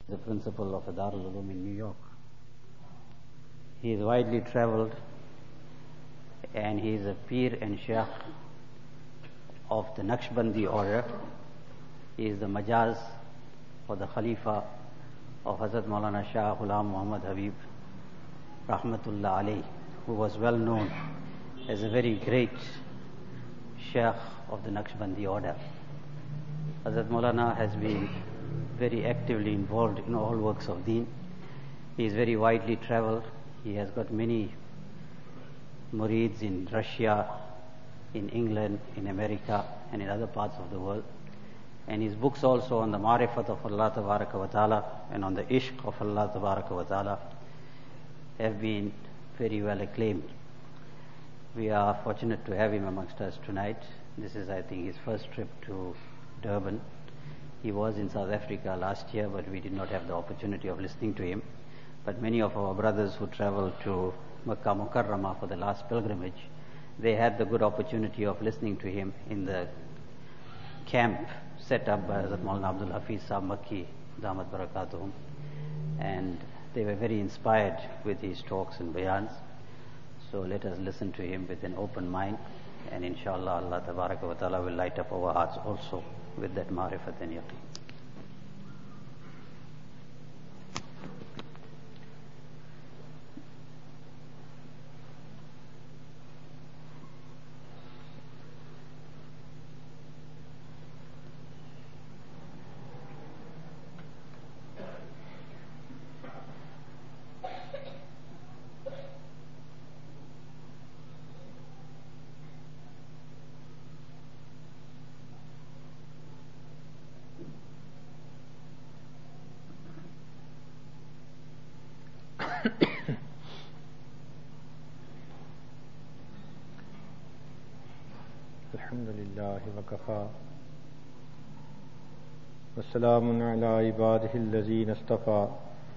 the principal of Darul Uloom in New York. He is widely traveled and he is a Peer and Sheikh of the Naqshbandi order. He is the Majaz or the Khalifa of Hazrat Maulana Shah Ghulam Muhammad Habib Rahmatullah Alayh, who was well known as a very great Sheikh of the Naqshbandi order. Hazrat Maulana has been very actively involved in all works of deen. He is very widely traveled. He has got many murids in Russia, in England, in America, and in other parts of the world. And his books also on the Ma'rifat of Allah Tabaraka wa Ta'ala and on the Ishq of Allah Tabaraka wa Ta'ala have been very well acclaimed. We are fortunate to have him amongst us tonight. This is, I think, his first trip to Durban. He was in South Africa last year, but we did not have the opportunity of listening to him. But many of our brothers who traveled to Makkah Mukarramah for the last pilgrimage, they had the good opportunity of listening to him in the camp set up by Hazrat Maulana Abdul Hafiz Sahib Makki, Damat Barakatuhum. And they were very inspired with his talks and bayans. So let us listen to him with an open mind, and inshallah Allah Tabaraka wa Ta'ala will light up our hearts also with that ma'rifat and yaqeen. Alhamdulillah wa kafa wa salamun ala ibadihi allazina istafa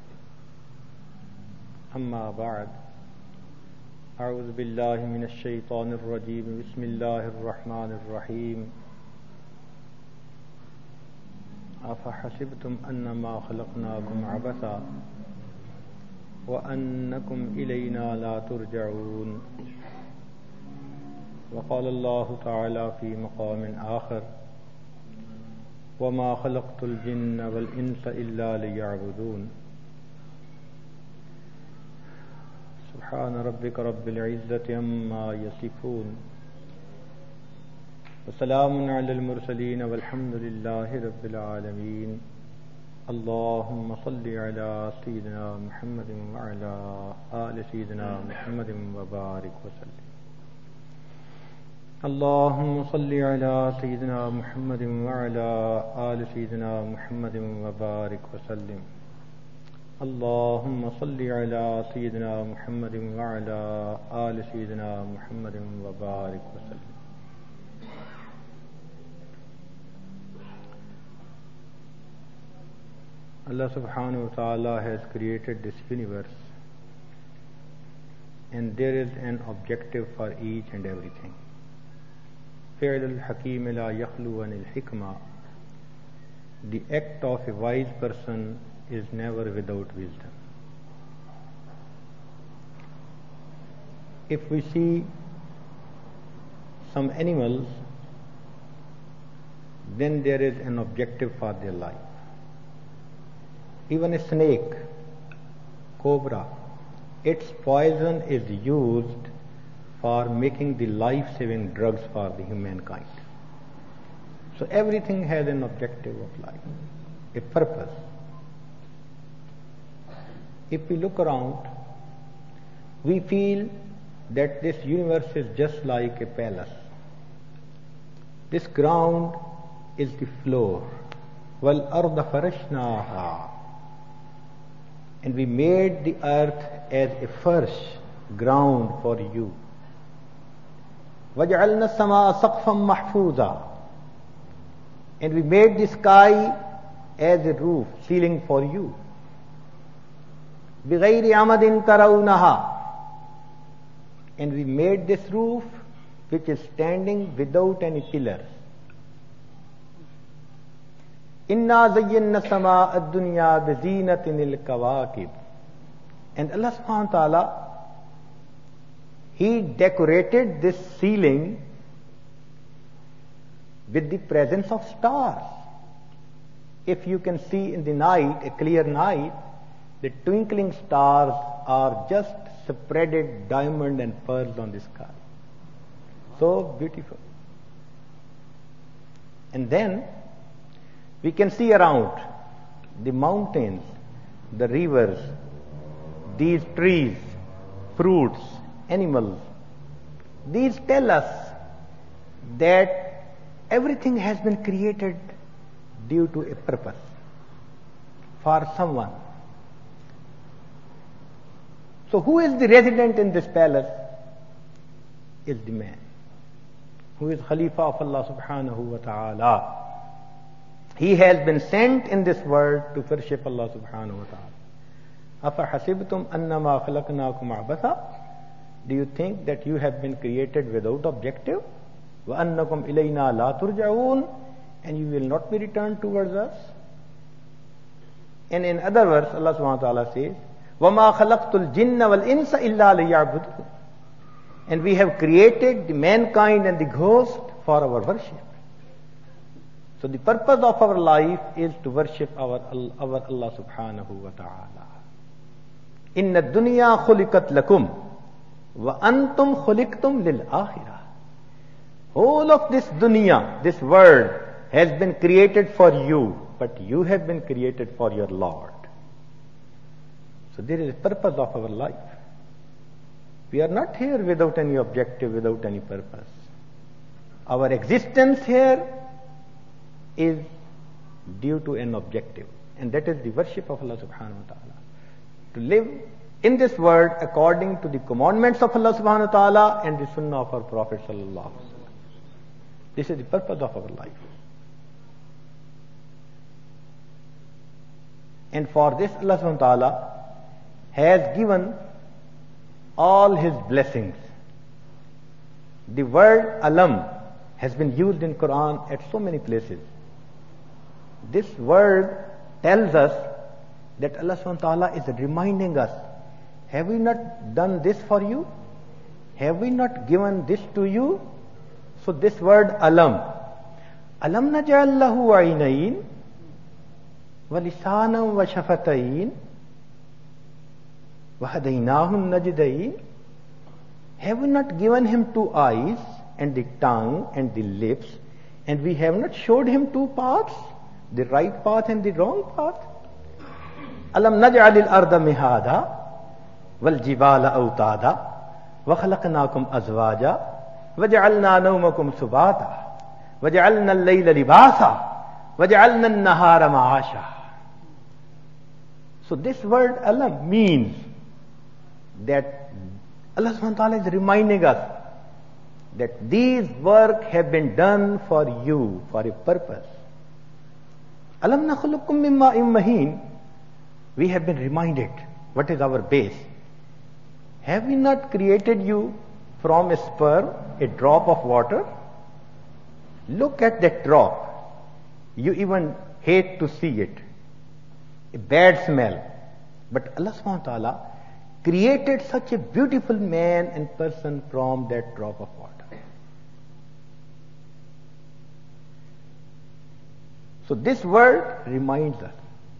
amma ba'd a'udhu billahi minash shaitanir rajim bismillahir rahmanir rahim afa hasibtum annama khalaqnakum abatha wa annakum ilayna la turja'un وقال الله تعالى في مقام آخر وما خلقت الجن والإنس إلا ليعبدون سبحان ربك رب العزة عما يصفون وسلام على المرسلين والحمد لله رب العالمين اللهم صل على سيدنا محمد وعلى آل سيدنا محمد وبارك وسلم اللهم صل على سيدنا محمد وعلى آل سيدنا محمد وبارك وسلم اللهم صل على سيدنا محمد وعلى آل سيدنا محمد وبارك وسلم. Allah subhanahu wa ta'ala has created this universe, and there is an objective for each and everything. فعل الحكيم لا يخلو عن الحكمة. The act of a wise person is never without wisdom. If we see some animals, then there is an objective for their life. Even a snake, cobra, its poison is used for making the life-saving drugs for the humankind. So everything has an objective of life, a purpose. If we look around, we feel that this universe is just like a palace. This ground is the floor. وَالْأَرْضَ فَرَشْنَاهَا. And we made the earth as a first ground for you. وَجَعَلْنَا السَّمَاءَ سَقْفًا مَحْفُوظًا. And we made the sky as a roof, ceiling for you. بِغَيْرِ عَمَدٍ تَرَوْنَهَا. And we made this roof which is standing without any pillars. Inna zayyana sama ad-dunya bi zinatin al-kawakib. And Allah subhanahu wa ta'ala, He decorated this ceiling with the presence of stars. If you can see in the night, a clear night, the twinkling stars are just spreaded diamond and pearls on the sky. So beautiful. And then we can see around the mountains, the rivers, these trees, fruits, animals. These tell us that everything has been created due to a purpose, for someone. So who is the resident in this palace? Is the man who is Khalifa of Allah subhanahu wa ta'ala. He has been sent in this world to worship Allah subhanahu wa ta'ala. أَفَحَسِبْتُمْ أَنَّمَا خَلَقْنَاكُمْ عَبَثًا. Do you think that you have been created without objective? وَأَنَّكُمْ إِلَيْنَا لَا تُرْجَعُونَ. And you will not be returned towards us. And in other words, Allah subhanahu wa ta'ala says, وَمَا خَلَقْتُ الْجِنَّ وَالْإِنسَ إِلَّا لِيَعْبُدُونَ. And we have created the mankind and the ghost for our worship. So the purpose of our life is to worship our Allah subhanahu wa ta'ala. Inna dunya khuliqat lakum wa antum khuliqtum lil akhirah. All of this dunya, this world, has been created for you, but you have been created for your Lord. So there is a purpose of our life. We are not here without any objective, without any purpose. Our existence here is due to an objective, and that is the worship of Allah subhanahu wa ta'ala. To live in this world according to the commandments of Allah subhanahu wa ta'ala and the sunnah of our Prophet sallallahu alaihi wasallam. This is the purpose of our life. And for this Allah subhanahu wa ta'ala has given all His blessings. The word alam has been used in Quran at so many places. This word tells us that Allah subhanahu wa ta'ala is reminding us, have we not done this for you? Have we not given this to you? So this word alam naj'al lahu 'aynayn wa lisanan wa shafatayn wa hadaynahu najdayn. Have we not given him two eyes and the tongue and the lips, and we have not showed him two paths, the right path and the wrong path? Alam naj'alil arda mihada wal jibala awtada wa khalaqnakum azwaja wa ja'alna nawmakum subata wa ja'alna al-layla libasa wa ja'alna an-nahara ma'asha. So this word alam means that Allah subhanahu wa ta'ala is reminding us that these work have been done for you, for a purpose. Alam nakhluqukum min ma'in mahin. We have been reminded what is our base. Have we not created you from a sperm, a drop of water? Look at that drop. You even hate to see it. A bad smell. But Allah subhanahu wa ta'ala created such a beautiful man and person from that drop of water. So this word reminds us.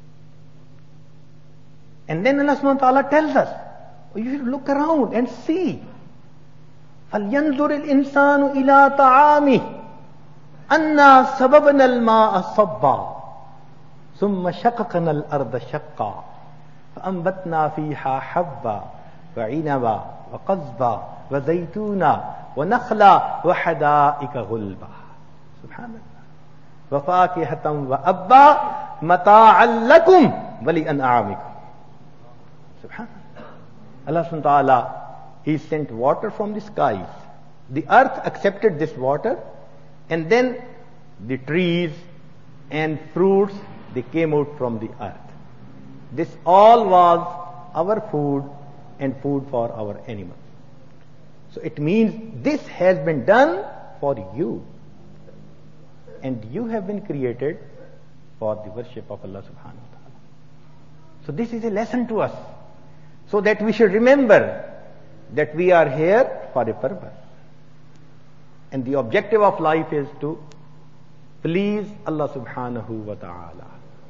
And then Allah subhanahu wa ta'ala tells us, you should look around and see. فَلْيَنْظُرِ الْإِنسَانُ إِلَىٰ طَعَامِهِ أَنَّا سَبَبْنَا الْمَاءَ صَبًّا ثُمَّ شَقَقْنَا الْأَرْضَ شَقًّا فَأَنبَتْنَا فِيهَا حَبًّا وَعِنَبًا وَقَضْبًا وَزَيْتُونًا وَنَخْلًا وَحَدَائِقَ غُلْبًا. Subhanallah. وَفَاكِهَةً وَأَبًّا مَتَاعًا لَكُمْ وَلِأَنْعَامِكُمْ. Subhanallah. Allah subhanahu wa ta'ala, He sent water from the skies. The earth accepted this water, and then the trees and fruits, they came out from the earth. This all was our food and food for our animals. So it means this has been done for you. And you have been created for the worship of Allah subhanahu wa ta'ala. So this is a lesson to us, so that we should remember that we are here for a purpose. And the objective of life is to please Allah subhanahu wa ta'ala.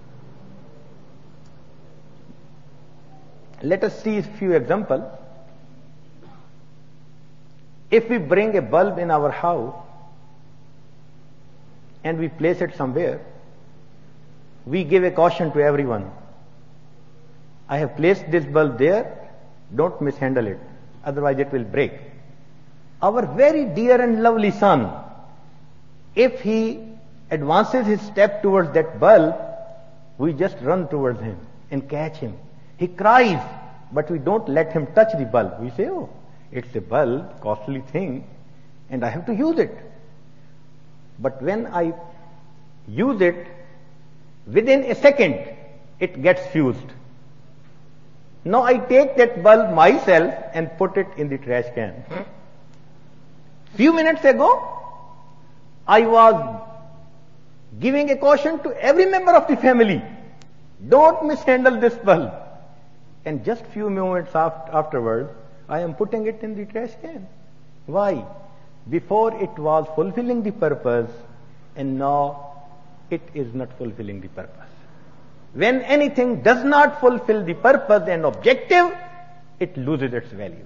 Let us see a few examples. If we bring a bulb in our house and we place it somewhere, we give a caution to everyone. I have placed this bulb there, don't mishandle it, otherwise it will break. Our very dear and lovely son, if he advances his step towards that bulb, we just run towards him and catch him. He cries, but we don't let him touch the bulb. We say, oh, it's a bulb, costly thing, and I have to use it. But when I use it, within a second, it gets fused. Now I take that bulb myself and put it in the trash can. Few minutes ago, I was giving a caution to every member of the family. Don't mishandle this bulb. And just few moments afterwards, I am putting it in the trash can. Why? Before it was fulfilling the purpose, and now it is not fulfilling the purpose. When anything does not fulfill the purpose and objective, it loses its value.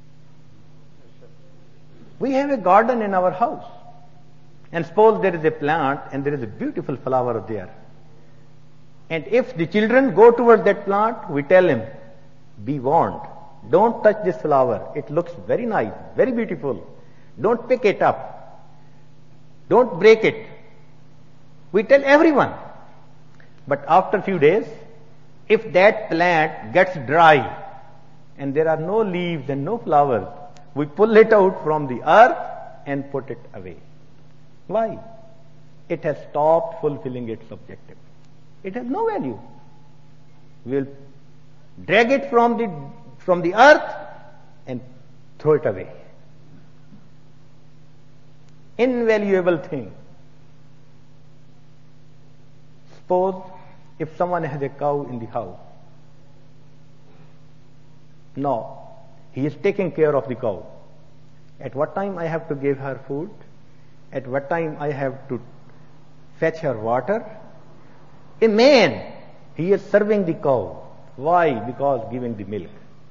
We have a garden in our house, and suppose there is a plant and there is a beautiful flower there. And if the children go towards that plant, we tell him, be warned, don't touch this flower. It looks very nice, very beautiful. Don't pick it up. Don't break it. We tell everyone. But after a few days, if that plant gets dry and there are no leaves and no flowers, we pull it out from the earth and put it away. Why? It has stopped fulfilling its objective. It has no value. We will drag it from the earth and throw it away. Invaluable thing. Suppose if someone has a cow in the house. Now, he is taking care of the cow. At what time I have to give her food? At what time I have to fetch her water? A man, he is serving the cow. Why? Because giving the milk.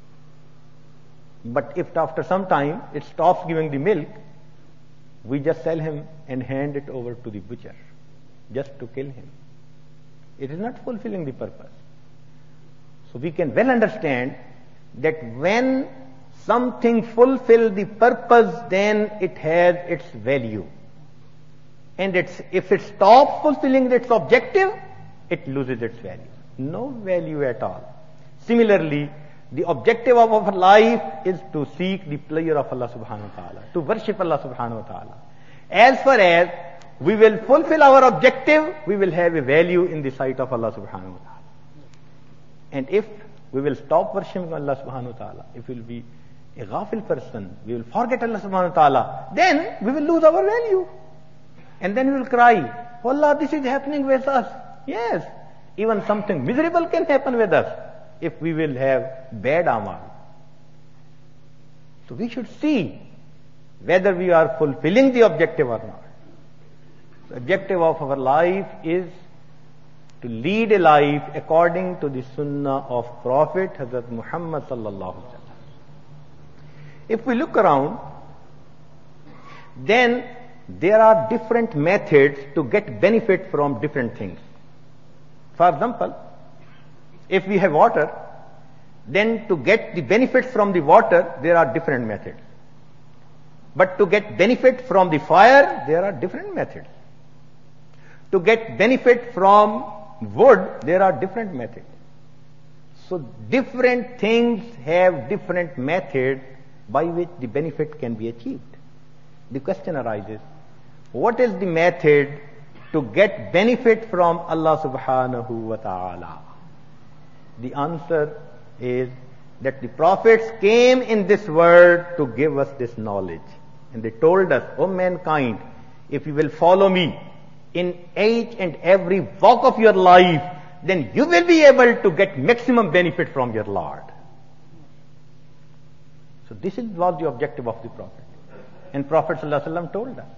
But if after some time it stops giving the milk, we just sell him and hand it over to the butcher just to kill him. It is not fulfilling the purpose. So we can well understand that when something fulfills the purpose, then it has its value. And if it stops fulfilling its objective, it loses its value. No value at all. Similarly, the objective of our life is to seek the pleasure of Allah subhanahu wa ta'ala, to worship Allah subhanahu wa ta'ala. As far as we will fulfill our objective, we will have a value in the sight of Allah subhanahu wa ta'ala. And if we will stop worshipping Allah subhanahu wa ta'ala, if we will be a ghafil person, we will forget Allah subhanahu wa ta'ala, then we will lose our value. And then we will cry, oh Allah, this is happening with us. Yes, even something miserable can happen with us if we will have bad amal. So we should see whether we are fulfilling the objective or not. The objective of our life is to lead a life according to the sunnah of Prophet Hazrat Muhammad sallallahu alaihi wasallam. If we look around, then there are different methods to get benefit from different things. For example, if we have water, then to get the benefits from the water, there are different methods. But to get benefit from the fire, there are different methods. To get benefit from wood, there are different methods. So different things have different methods by which the benefit can be achieved. The question arises, what is the method to get benefit from Allah subhanahu wa ta'ala? The answer is that the prophets came in this world to give us this knowledge. And they told us, O mankind, if you will follow me, in each and every walk of your life, then you will be able to get maximum benefit from your Lord. So this was the objective of the Prophet. And Prophet ﷺ told us,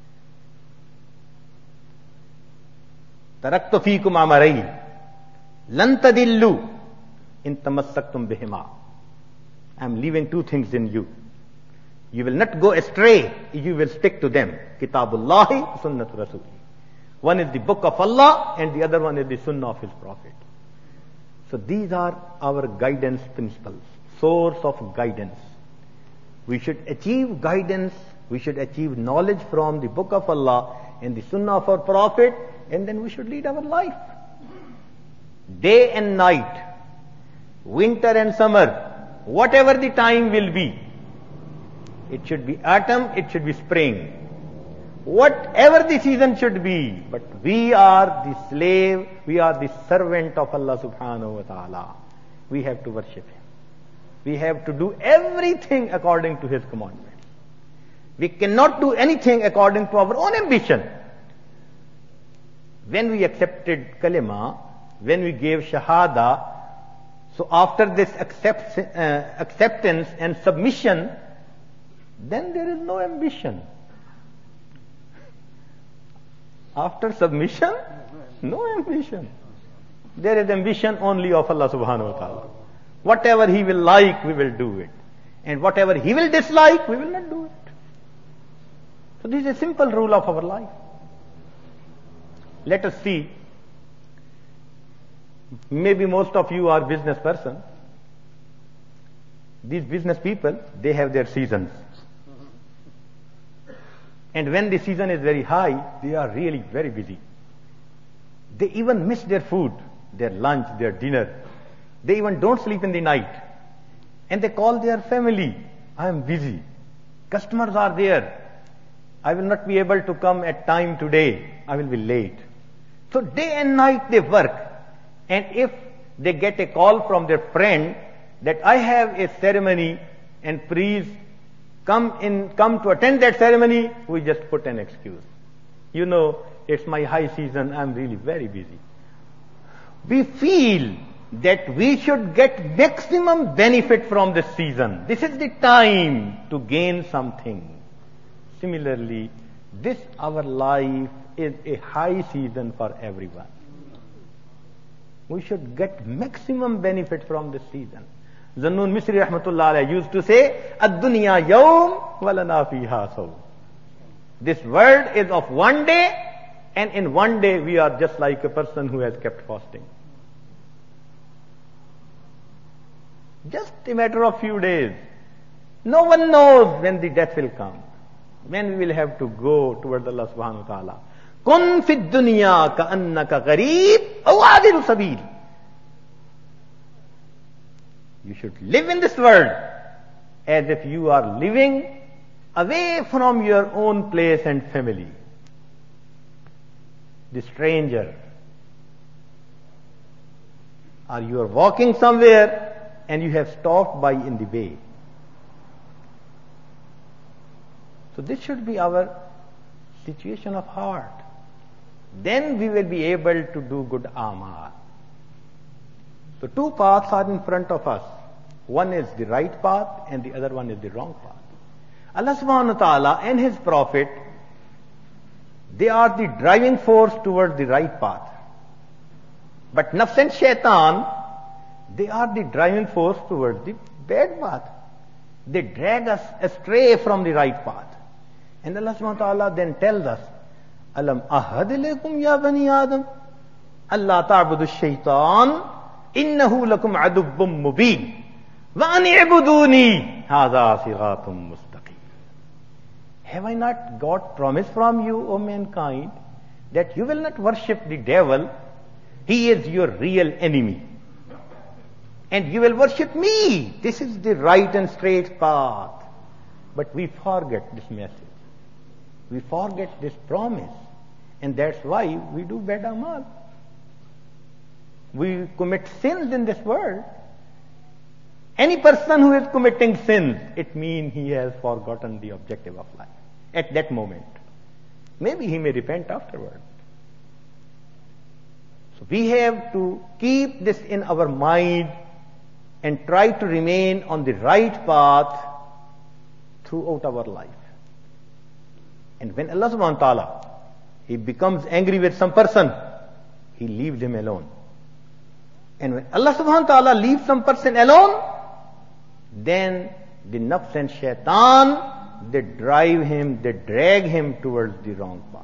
Taraktu feekum amarayn, lan tadillu in tamassaktum bihima. I am leaving two things in you. You will not go astray, you will stick to them. Kitabullahi, Sunnatu Rasuli. One is the book of Allah and the other one is the Sunnah of His Prophet. So these are our guidance principles, source of guidance. We should achieve guidance, we should achieve knowledge from the book of Allah and the Sunnah of our Prophet, and then we should lead our life. Day and night, winter and summer, whatever the time will be, it should be autumn, it should be spring. Whatever the season should be, but we are the slave, we are the servant of Allah subhanahu wa ta'ala. We have to worship Him. We have to do everything according to His commandments. We cannot do anything according to our own ambition. When we accepted kalima, when we gave shahada, so after this acceptance and submission, then there is no ambition. After submission, no ambition. There is ambition only of Allah subhanahu wa ta'ala. Whatever He will like, we will do it. And whatever He will dislike, we will not do it. So this is a simple rule of our life. Let us see. Maybe most of you are business person. These business people, they have their seasons. And when the season is very high, they are really very busy. They even miss their food, their lunch, their dinner. They even don't sleep in the night. And they call their family, I am busy. Customers are there. I will not be able to come at time today. I will be late. So day and night they work. And if they get a call from their friend that I have a ceremony and please come to attend that ceremony, we just put an excuse. You know, it's my high season, I'm really very busy. We feel that we should get maximum benefit from this season. This is the time to gain something. Similarly, this our life is a high season for everyone. We should get maximum benefit from this season. Zannun Misri rahmatullah alayhi used to say, Ad-dunya yawm walana fiha sawm. This world is of one day, and in one day we are just like a person who has kept fasting. Just a matter of few days. No one knows when the death will come, when we will have to go towards Allah subhanahu wa ta'ala. Kun fid dunya ka'annaka gharib aw adilu sabil. You should live in this world as if you are living away from your own place and family. The stranger. Or you are walking somewhere and you have stopped by in the way. So this should be our situation of heart. Then we will be able to do good amal. So two paths are in front of us. One is the right path and the other one is the wrong path. Allah subhanahu wa ta'ala and His Prophet, they are the driving force towards the right path. But nafs and shaitan, they are the driving force towards the bad path. They drag us astray from the right path. And Allah subhanahu wa ta'ala then tells us, Alam ahad ilaykum ya bani Adam, Allah ta'budu shaitan, innahu lakum adubbum mubin, wa an i'buduni, hadha siratum mustaqim. Have I not got promise from you, O mankind, that you will not worship the devil? He is your real enemy. And you will worship me. This is the right and straight path. But we forget this message. We forget this promise. And that's why we do bad amal. We commit sins in this world. Any person who is committing sins, it means he has forgotten the objective of life at that moment. Maybe he may repent afterward. So we have to keep this in our mind and try to remain on the right path throughout our life. And when Allah subhanahu wa ta'ala, He becomes angry with some person, He leaves him alone. And when Allah subhanahu wa ta'ala leaves some person alone, then the nafs and shaitan, they drive him, they drag him towards the wrong path.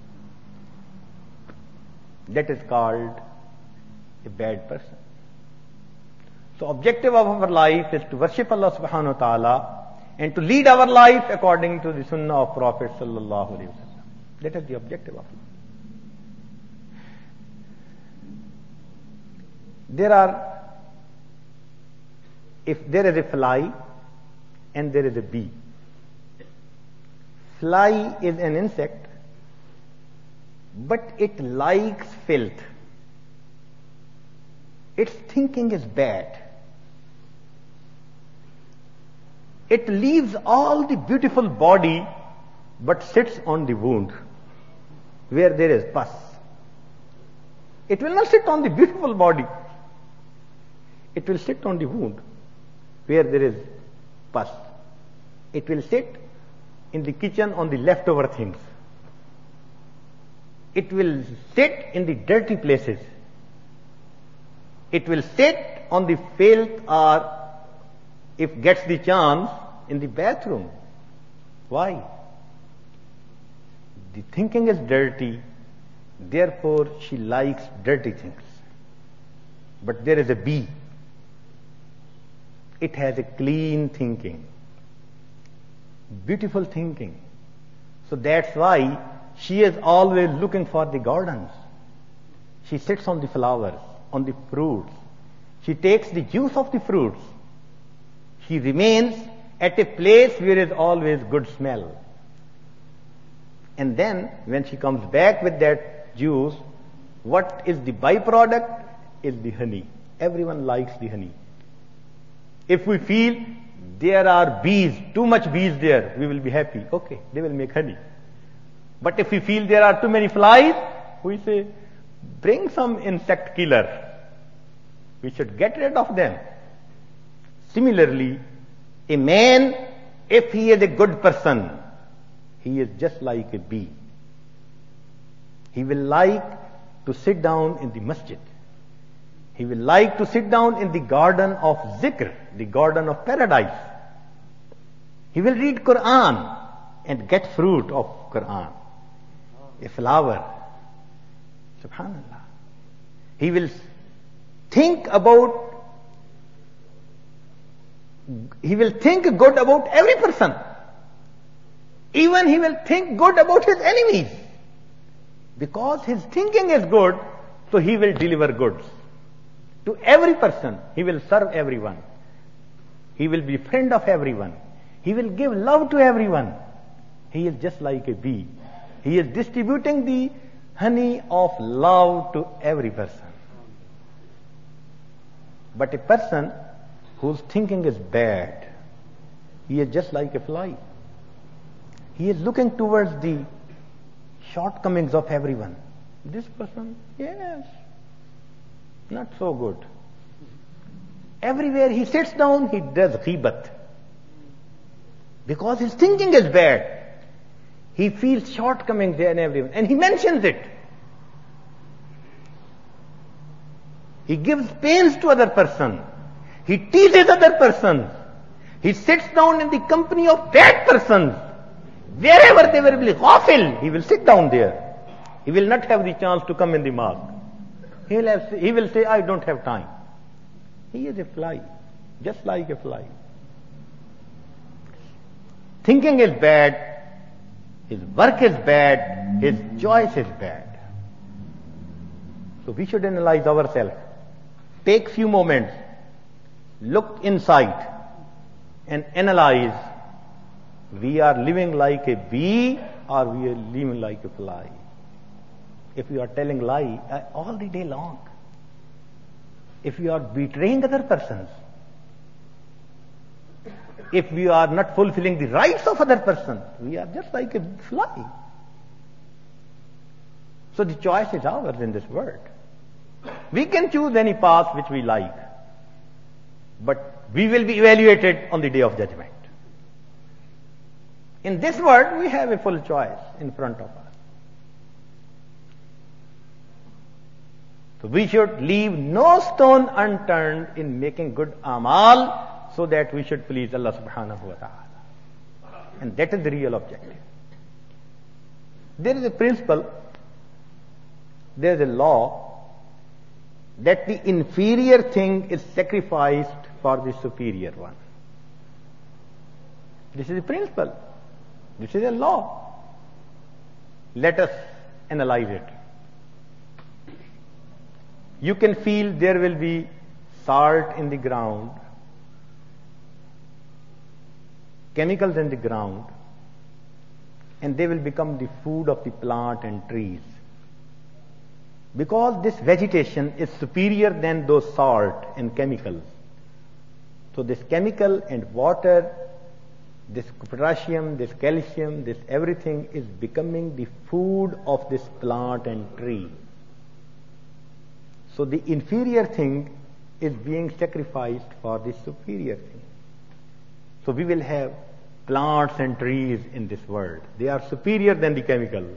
That is called a bad person. So objective of our life is to worship Allah subhanahu wa ta'ala and to lead our life according to the sunnah of Prophet sallallahu alaihi wasallam. That is the objective of life. If there is a fly and there is a bee. Fly is an insect, but it likes filth. Its thinking is bad. It leaves all the beautiful body, but sits on the wound where there is pus. It will not sit on the beautiful body. It will sit on the wound where there is pus. It will sit in the kitchen on the leftover things. It will sit in the dirty places. It will sit on the filth, or if gets the chance, in the bathroom. Why? The thinking is dirty, therefore she likes dirty things. But there is a bee. It has a clean thinking, beautiful thinking. So that's why she is always looking for the gardens. She sits on the flowers, on the fruits. She takes the juice of the fruits. She remains at a place where there is always good smell. And then when she comes back with that juice, what is the byproduct? Is the honey. Everyone likes the honey. If we feel there are bees, too much bees there, we will be happy. Okay, they will make honey. But if we feel there are too many flies, we say, bring some insect killer. We should get rid of them. Similarly, a man, if he is a good person, he is just like a bee. He will like to sit down in the masjid. He will like to sit down in the garden of zikr, the garden of paradise. He will read Quran and get fruit of Quran. A flower. Subhanallah. He will think good about every person. Even he will think good about his enemies. Because his thinking is good, so he will deliver goods to every person. He will serve everyone. He will be friend of everyone. He will give love to everyone. He is just like a bee. He is distributing the honey of love to every person. But a person whose thinking is bad, he is just like a fly. He is looking towards the shortcomings of everyone. This person, yes, not so good. Everywhere he sits down, he does ghibat. Because his thinking is bad. He feels shortcomings there and everyone. And he mentions it. He gives pains to other person. He teases other persons. He sits down in the company of bad persons. Wherever they will be ghafil, he will sit down there. He will not have the chance to come in the mosque. He will say, I don't have time. He is a fly, just like a fly. Thinking is bad, his work is bad, his choice is bad. So we should analyze ourselves. Take few moments, look inside and analyze. We are living like a bee or we are living like a fly. If we are telling lie all the day long, if we are betraying other persons, if we are not fulfilling the rights of other person, we are just like a fly. So the choice is ours in this world. We can choose any path which we like, but we will be evaluated on the day of judgment. In this world, we have a full choice in front of us. So we should leave no stone unturned in making good amal so that we should please Allah subhanahu wa ta'ala. And that is the real objective. There is a principle, there is a law that the inferior thing is sacrificed for the superior one. This is a principle. This is a law. Let us analyze it. You can feel there will be salt in the ground, chemicals in the ground, and they will become the food of the plant and trees. Because this vegetation is superior than those salt and chemicals. So this chemical and water, this potassium, this calcium, this everything is becoming the food of this plant and tree. So the inferior thing is being sacrificed for the superior thing. So we will have plants and trees in this world. They are superior than the chemical.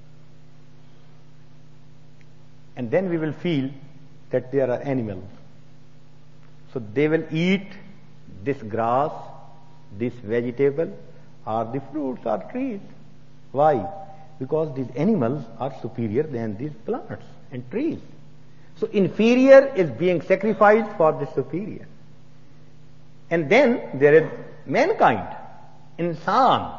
And then we will feel that there are animals. So they will eat this grass, this vegetable, or the fruits or trees. Why? Because these animals are superior than these plants and trees. So inferior is being sacrificed for the superior. And then there is mankind, insan.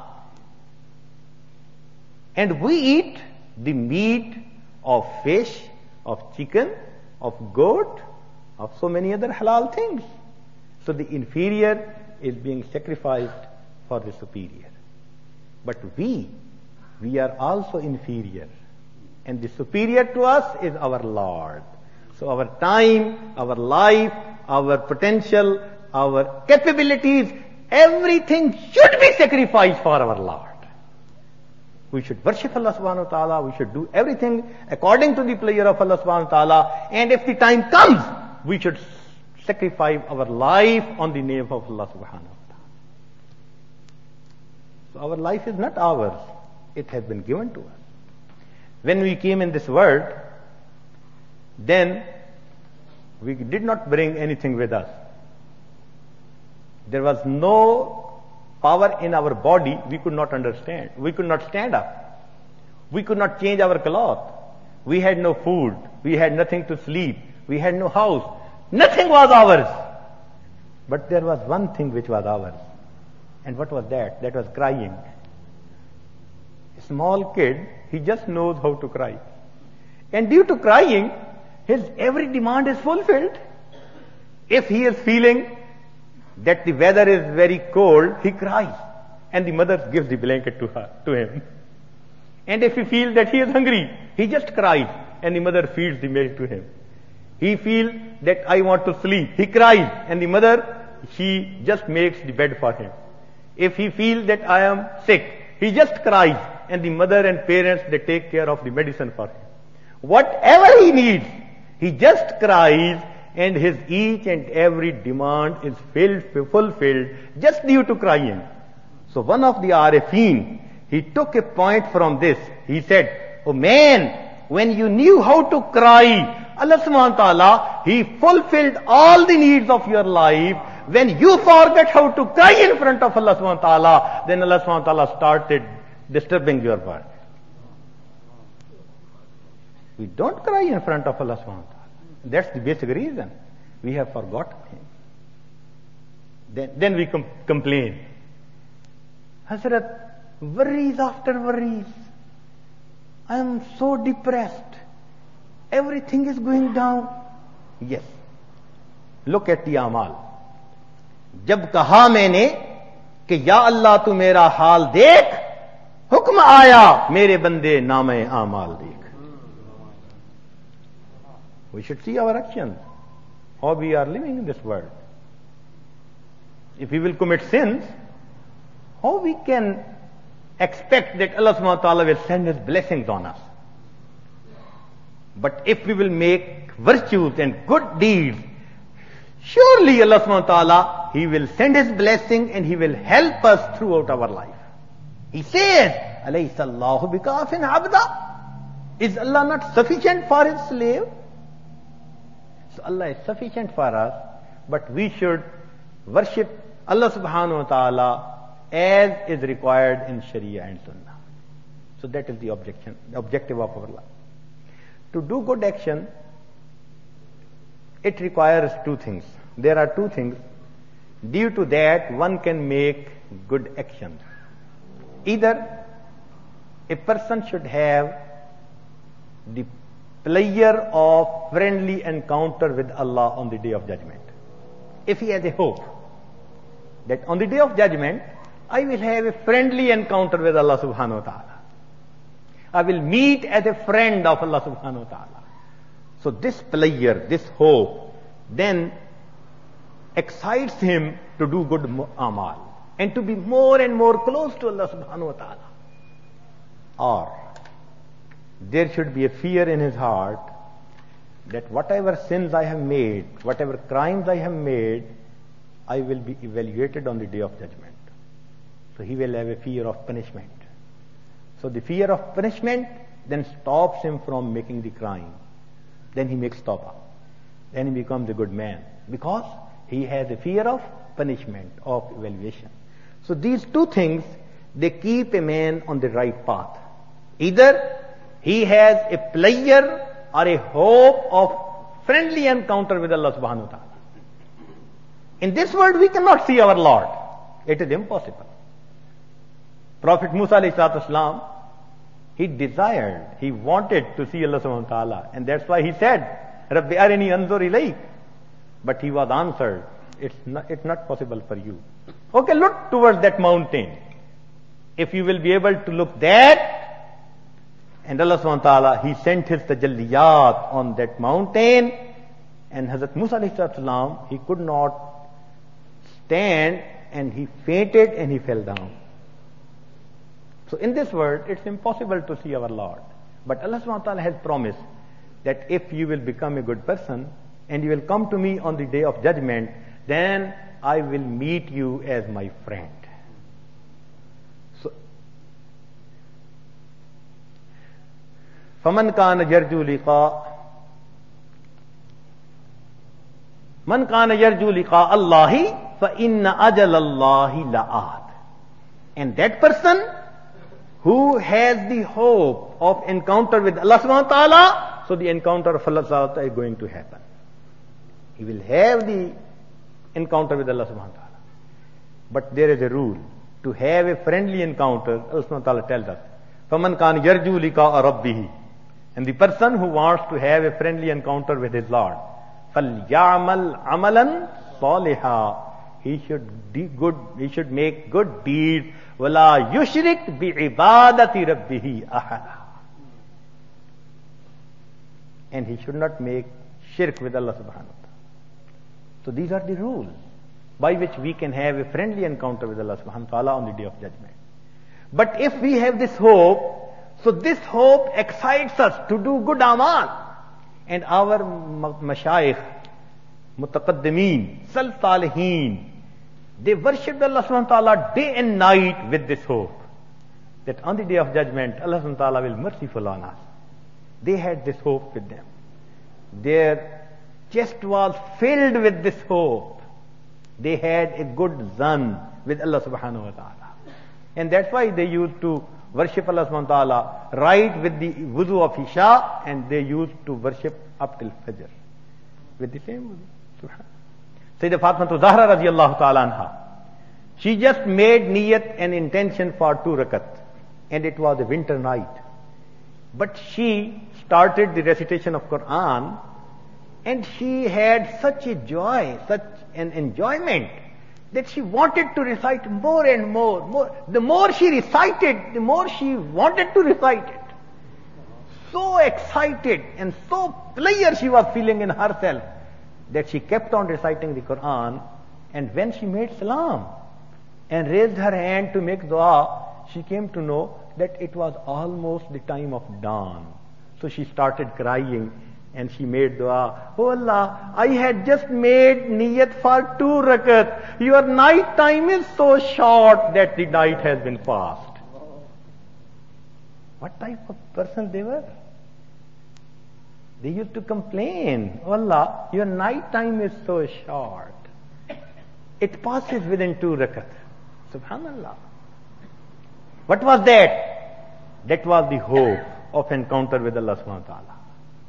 And we eat the meat of fish, of chicken, of goat, of so many other halal things. So the inferior is being sacrificed for the superior. But we are also inferior. And the superior to us is our Lord. So our time, our life, our potential, our capabilities, everything should be sacrificed for our Lord. We should worship Allah subhanahu wa ta'ala. We should do everything according to the pleasure of Allah subhanahu wa ta'ala. And if the time comes, we should sacrifice our life on the name of Allah subhanahu wa ta'ala. So our life is not ours. It has been given to us. When we came in this world, then we did not bring anything with us. There was no power in our body. We could not understand. We could not stand up. We could not change our cloth. We had no food. We had nothing to sleep. We had no house. Nothing was ours. But there was one thing which was ours. And what was that? That was crying. A small kid, he just knows how to cry. And due to crying, his every demand is fulfilled. If he is feeling that the weather is very cold, he cries. And the mother gives the blanket to him. And if he feels that he is hungry, he just cries. And the mother feeds the milk to him. He feels that I want to sleep. He cries. And the mother, she just makes the bed for him. If he feels that I am sick, he just cries. And the mother and parents, they take care of the medicine for him. Whatever he needs, he just cries, and his each and every demand is fulfilled just due to crying. So one of the Arifin, he took a point from this. He said, "Oh man, when you knew how to cry, Allah subhanahu wa ta'ala, He fulfilled all the needs of your life. When you forget how to cry in front of Allah subhanahu wa ta'ala, then Allah subhanahu wa ta'ala started disturbing your work." We don't cry in front of Allah subhanahu wa ta'ala. That's the basic reason. We have forgotten Him. Then we complain. Hazrat, worries after worries. I am so depressed. Everything is going down. Yes. Look at the amal. जब कहा मैंने कि या अल्लाह तू मेरा हाल देख, हुक्म आया मेरे बंदे नामे आमाल देख. We should see our actions, how we are living in this world. If we will commit sins, how we can expect that Allah subhanahu wa ta'ala will send His blessings on us? But if we will make virtues and good deeds, surely Allah subhanahu wa ta'ala, He will send His blessing and He will help us throughout our life. He says, Alaysa Allahu bikafin abda? Is Allah not sufficient for His slave? So Allah is sufficient for us, but we should worship Allah subhanahu wa ta'ala as is required in Sharia and Sunnah. So that is the objective of our life. To do good action, it requires two things. There are two things. Due to that, one can make good actions. Either a person should have the pleasure of friendly encounter with Allah on the Day of Judgment. If he has a hope that on the Day of Judgment, I will have a friendly encounter with Allah subhanahu wa ta'ala. I will meet as a friend of Allah subhanahu wa ta'ala. So this pleasure, this hope, then excites him to do good amal and to be more and more close to Allah subhanahu wa ta'ala. Or there should be a fear in his heart that whatever sins I have made, whatever crimes I have made, I will be evaluated on the Day of Judgment. So he will have a fear of punishment. So the fear of punishment then stops him from making the crime. Then he makes tawbah. Then he becomes a good man. Because he has a fear of punishment, of evaluation. So these two things, they keep a man on the right path. Either he has a pleasure or a hope of friendly encounter with Allah subhanahu wa ta'ala. In this world, we cannot see our Lord. It is impossible. Prophet Musa alayhi salatu wasalam, he desired, he wanted to see Allah subhanahu wa ta'ala. And that's why he said, Rabbi arini anzur ilayk. But he was answered, it's not possible for you. Okay, look towards that mountain. If you will be able to look that, and Allah subhanahu wa ta'ala, He sent His tajalliyat on that mountain, and Hazrat Musa alayhi salatu wasalam, he could not stand, and he fainted and he fell down. So in this world, it's impossible to see our Lord. But Allah subhanahu wa ta'ala has promised that if you will become a good person, and you will come to me on the Day of Judgment, then I will meet you as my friend. So, فَمَنْ كَانَ يَرْجُو لِقَاءَ مَنْ كَانَ يَرْجُو لِقَاءَ اللَّهِ فَإِنَّ أَجَلَ اللَّهِ لَآتٍ. And that person who has the hope of encounter with Allah subhanahu wa ta'ala, so the encounter of Allah subhanahu wa ta'ala is going to happen. He will have the encounter with Allah subhanahu wa ta'ala. But there is a rule. To have a friendly encounter, Allah subhanahu wa ta'ala tells us, فَمَنْ كَانَ يَرْجُو لِقَاءَ رَبِّهِ. And the person who wants to have a friendly encounter with his Lord, فَلْيَعْمَلْ عَمَلًا صَالِحًا. He should make good deeds. وَلَا يُشْرِكْ بِعِبَادَةِ رَبِّهِ أَحَدًا. And he should not make shirk with Allah subhanahu wa ta'ala. So these are the rules by which we can have a friendly encounter with Allah subhanahu wa ta'ala on the Day of Judgment. But if we have this hope, so this hope excites us to do good amal. And our mashayikh, mutaqaddimeen, salihin, they worshipped Allah subhanahu wa ta'ala day and night with this hope that on the Day of Judgment, Allah subhanahu wa ta'ala will be merciful on us. They had this hope with them. Their chest was filled with this hope. They had a good zan with Allah subhanahu wa ta'ala. And that's why they used to worship Allah subhanahu wa ta'ala right with the wudu of Isha, and they used to worship up till Fajr with the same wudu. Sayyidah Fatimah Zahra radiyallahu ta'ala anha, she just made niyat and intention for 2 rakat, and it was a winter night. But she started the recitation of Quran, and she had such a joy, such an enjoyment, that she wanted to recite more and more. The more she recited, the more she wanted to recite it. So excited and so pleasure she was feeling in herself that she kept on reciting the Quran. And when she made salam and raised her hand to make dua, she came to know that it was almost the time of dawn. So she started crying And she made dua, oh Allah, I had just made niyat for 2 rakat. Your night time is so short that the night has been fast. What type of person they were? They used to complain, oh Allah, your night time is so short. It passes within 2 rakat. Subhanallah. What was that? That was the hope of encounter with Allah subhanahu wa ta'ala.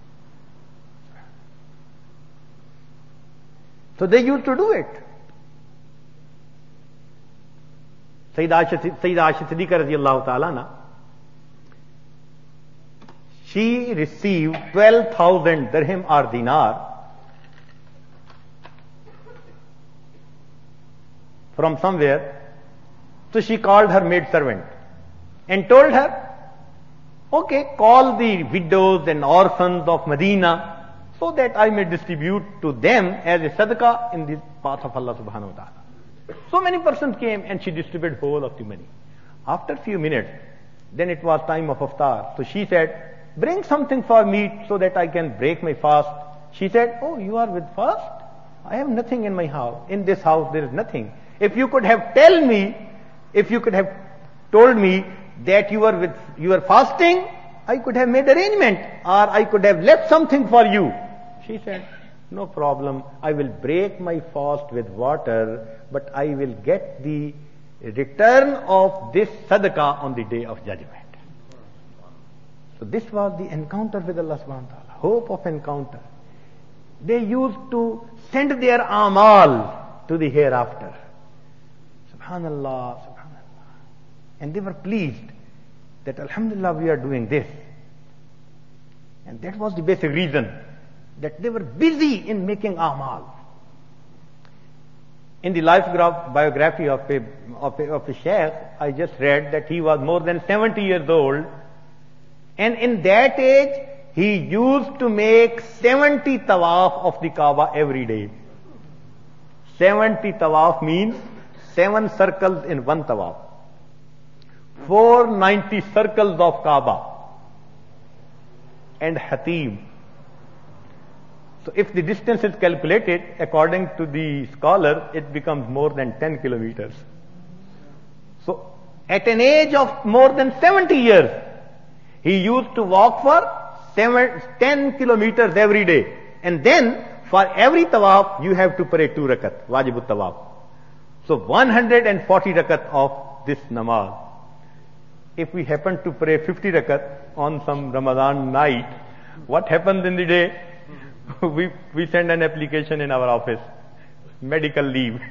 So they used to do it. Sayyidah Aisha Siddiqa radiallahu ta'ala, she received 12,000 dirham or dinar from somewhere. So she called her maid servant and told her, okay, call the widows and orphans of Medina so that I may distribute to them as a sadaqah in the path of Allah subhanahu wa ta'ala. So many persons came and she distributed whole of the money. After few minutes, then it was time of iftar. So she said, bring something for me so that I can break my fast. She said, oh, you are with fast? I have nothing in my house. In this house there is nothing. If you could have told me that you are fasting, I could have made arrangement, or I could have left something for you. She said, no problem, I will break my fast with water, but I will get the return of this sadaqah on the day of judgment. So this was the encounter with Allah subhanahu wa ta'ala, hope of encounter. They used to send their amal to the hereafter. Subhanallah, subhanallah. And they were pleased that alhamdulillah we are doing this. And that was the basic reason, that they were busy in making amal. In the life biography of a sheikh, I just read that he was more than 70 years old, and in that age he used to make 70 tawaf of the Kaaba every day. 70 tawaf means 7 circles in one tawaf. 490 circles of Kaaba and Hatim. So if the distance is calculated according to the scholar, it becomes more than 10 kilometers. So at an age of more than 70 years, he used to walk for 10 kilometers every day. And then for every tawaf, you have to pray 2 rakat, wajibut tawaf. So 140 rakat of this namaz. If we happen to pray 50 rakat on some Ramadan night, what happens in the day? We send an application in our office, medical leave.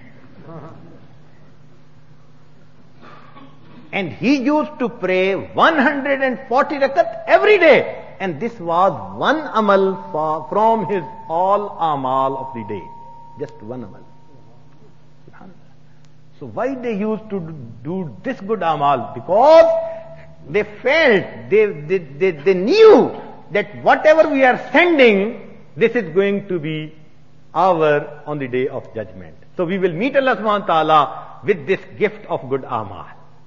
And he used to pray 140 rakat every day. And this was one amal from his all amal of the day. Just one amal. So why they used to do this good amal? Because they felt, they knew that whatever we are sending, this is going to be our on the day of judgment. So we will meet Allah subhanahu wa ta'ala with this gift of good amal.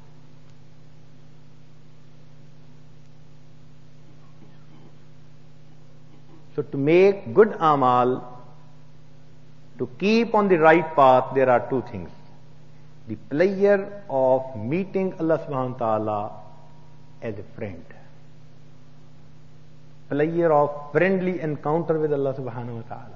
So to make good amal, to keep on the right path, there are 2 things. The pleasure of meeting Allah subhanahu wa ta'ala as a friend. Pleasure of friendly encounter with Allah subhanahu wa ta'ala.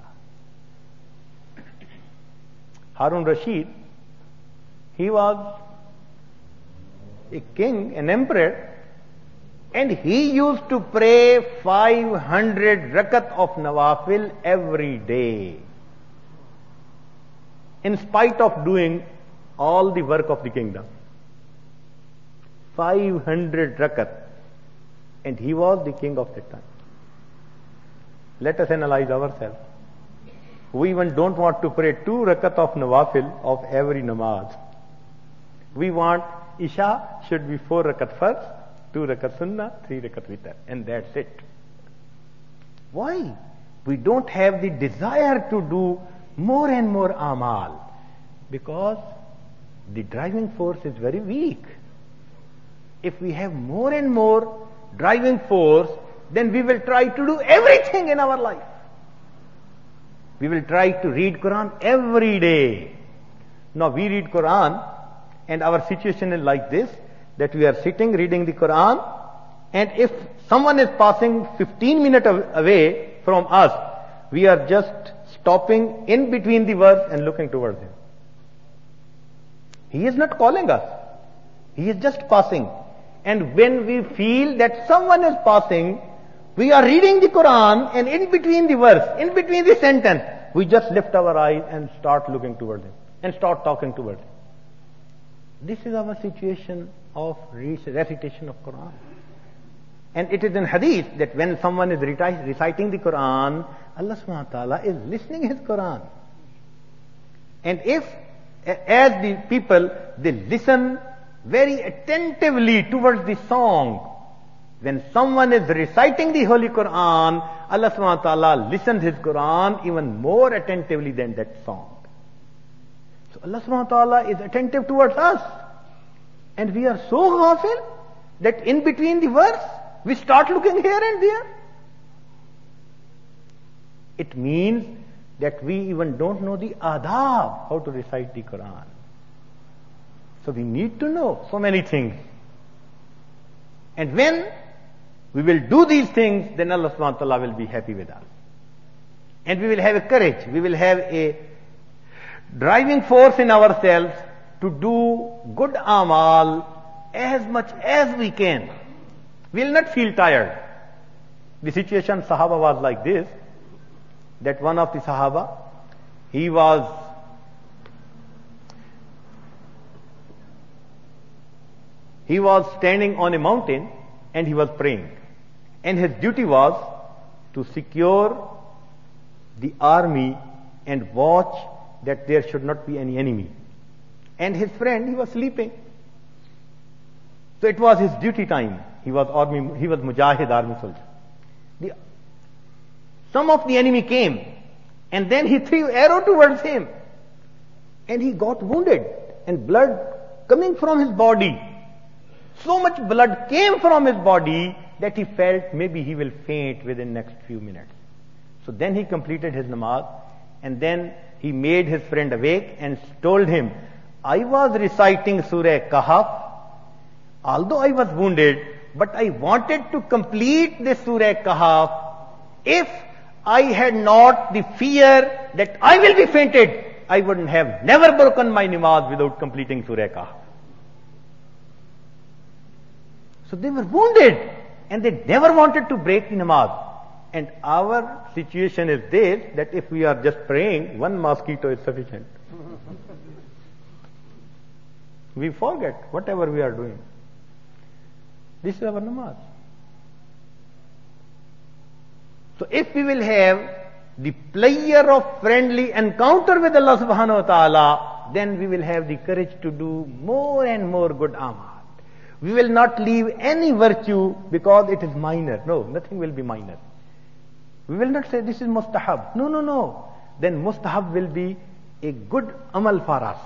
Harun Rashid, he was a king, an emperor, and he used to pray 500 rakat of nawafil every day, in spite of doing all the work of the kingdom. 500 rakat, and he was the king of that time. Let us analyze ourselves. We even don't want to pray 2 rakat of nawafil of every namaz. We want Isha should be 4 rakat first, 2 rakat sunnah, 3 rakat witr, and that's it. Why? We don't have the desire to do more and more amal, because the driving force is very weak. If we have more and more driving force, then we will try to do everything in our life. We will try to read Quran every day. Now we read Quran and our situation is like this, that we are sitting reading the Quran, and if someone is passing 15 minutes away from us, we are just stopping in between the verse and looking towards him. He is not calling us. He is just passing. And when we feel that someone is passing, we are reading the Quran, and in between the verse, in between the sentence, we just lift our eyes and start looking towards him and start talking towards him. This is our situation of recitation of Quran. And it is in hadith that when someone is reciting the Quran, Allah subhanahu wa ta'ala is listening his Quran. And if, as the people, they listen very attentively towards the song, when someone is reciting the Holy Quran, Allah subhanahu wa ta'ala listens his Quran even more attentively than that song. So Allah subhanahu wa ta'ala is attentive towards us. And we are so ghafil that in between the verse, we start looking here and there. It means that we even don't know the adab, how to recite the Quran. So we need to know so many things. And when we will do these things, then Allah subhanahu wa ta'ala will be happy with us. And we will have a courage, we will have a driving force in ourselves to do good amal as much as we can. We will not feel tired. The situation Sahaba was like this, that one of the Sahaba, he was standing on a mountain and he was praying. And his duty was to secure the army and watch that there should not be any enemy. And his friend, he was sleeping. So it was his duty time. He was Mujahid army soldier. Some of the enemy came, and then he threw arrow towards him. And he got wounded, and blood coming from his body. So much blood came from his body that he felt maybe he will faint within next few minutes. So then he completed his namaz, and then he made his friend awake and told him, I was reciting Surah Kahf, although I was wounded, but I wanted to complete this Surah Kahf. If I had not the fear that I will be fainted, I wouldn't have never broken my namaz without completing Surah Kahf. So they were wounded and they never wanted to break the namaz. And our situation is this, that if we are just praying, one mosquito is sufficient. We forget whatever we are doing. This is our namaz. So if we will have the pleasure of friendly encounter with Allah subhanahu wa ta'ala, then we will have the courage to do more and more good amal. We will not leave any virtue because it is minor. No, nothing will be minor. We will not say this is mustahab. No. Then mustahab will be a good amal for us.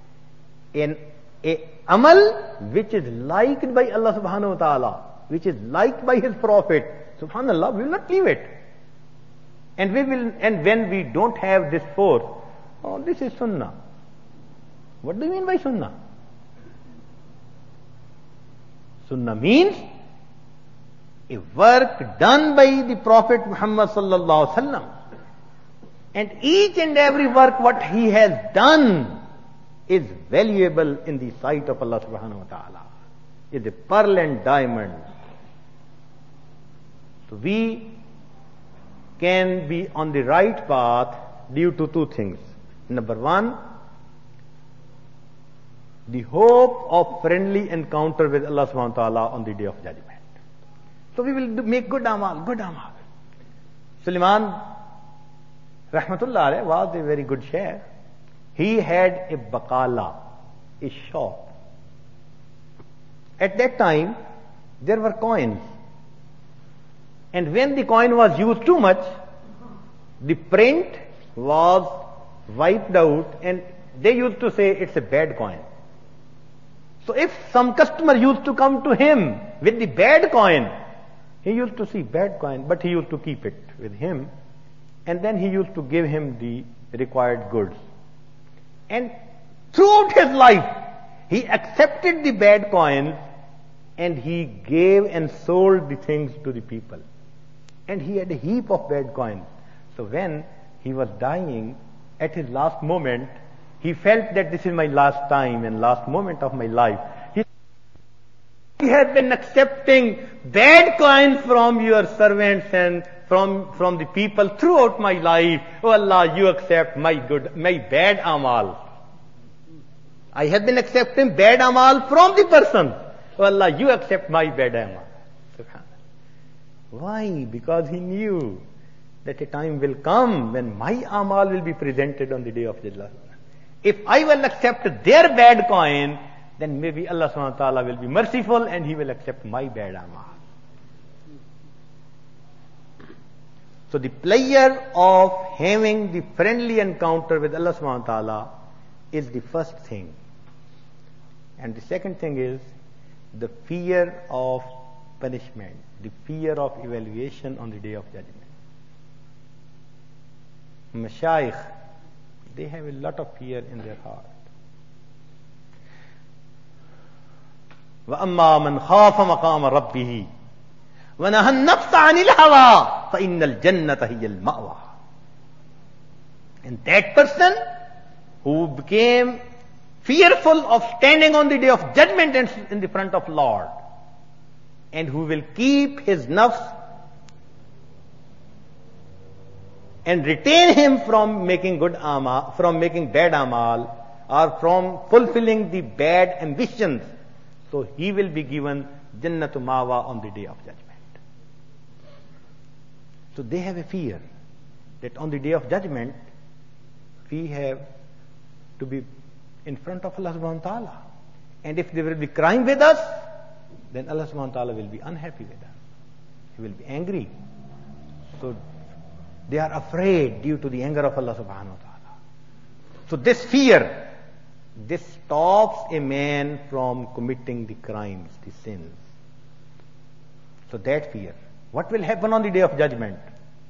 A amal which is liked by Allah subhanahu wa ta'ala, which is liked by His Prophet, subhanallah, we will not leave it. And when we don't have this force, oh, this is sunnah. What do you mean by sunnah? Sunnah means a work done by the Prophet Muhammad sallallahu alaihi wasallam. And each and every work what he has done is valuable in the sight of Allah subhanahu wa ta'ala. It's a pearl and diamond. So we can be on the right path due to two things. Number one, the hope of friendly encounter with Allah subhanahu wa ta'ala on the day of judgment. So we will make good amal. Sulaiman rahmatullah alayhi was a very good shaykh. He had a bakala, a shop. At that time, there were coins. And when the coin was used too much, the print was wiped out and they used to say it's a bad coin. So if some customer used to come to him with the bad coin, He used to see bad coin, but he used to keep it with him, and then he used to give him the required goods. And throughout his life, he accepted the bad coins, and he gave and sold the things to the people. And he had a heap of bad coins. So when he was dying, at his last moment, he felt that this is my last time and last moment of my life. He has been accepting bad coins from your servants and from the people throughout my life. Oh Allah, you accept my bad amal. I have been accepting bad amal from the person. Oh Allah, you accept my bad amal. Why? Because he knew that a time will come when my amal will be presented on the day of Judgment. If I will accept their bad coin, then maybe Allah subhanahu wa ta'ala will be merciful and He will accept my bad amal. So the pleasure of having the friendly encounter with Allah subhanahu wa ta'ala is the first thing. And the second thing is the fear of punishment, the fear of evaluation on the day of judgment. Mashayikh, they have a lot of fear in their heart. وَأَمَّا مَنْ خَافَ مَقَامَ رَبِّهِ وَنَهَى النَّفْسَ عَنِ الْهَوَىٰ فَإِنَّ الْجَنَّةَ هِيَ الْمَأْوَىٰ. And that person who became fearful of standing on the day of judgment in the front of Lord, and who will keep his nafs and retain him from making good amal, from making bad amal, or from fulfilling the bad ambitions, so he will be given Jannatu Mawa on the day of judgment. So they have a fear that on the day of judgment, we have to be in front of Allah subhanahu wa ta'ala. And if they will be crying with us, then Allah subhanahu wa ta'ala will be unhappy with us. He will be angry. So they are afraid due to the anger of Allah subhanahu wa ta'ala. So this fear, this stops a man from committing the crimes, the sins. So that fear. What will happen on the day of judgment?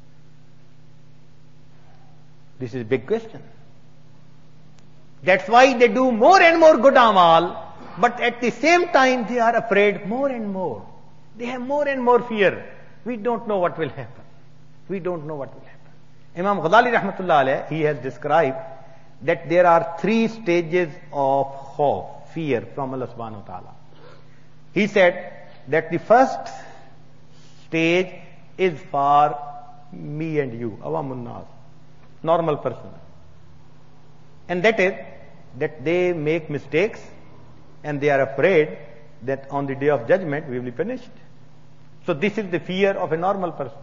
This is a big question. That's why they do more and more good amal, but at the same time they are afraid more and more. They have more and more fear. We don't know what will happen. We don't know what will happen. Imam Ghazali rahmatullah alayh, he has described that there are 3 stages of khawf, fear from Allah subhanahu wa ta'ala. He said that the first stage is for me and you, awamun nas, normal person. And that is that they make mistakes and they are afraid that on the day of judgment we will be punished. So this is the fear of a normal person.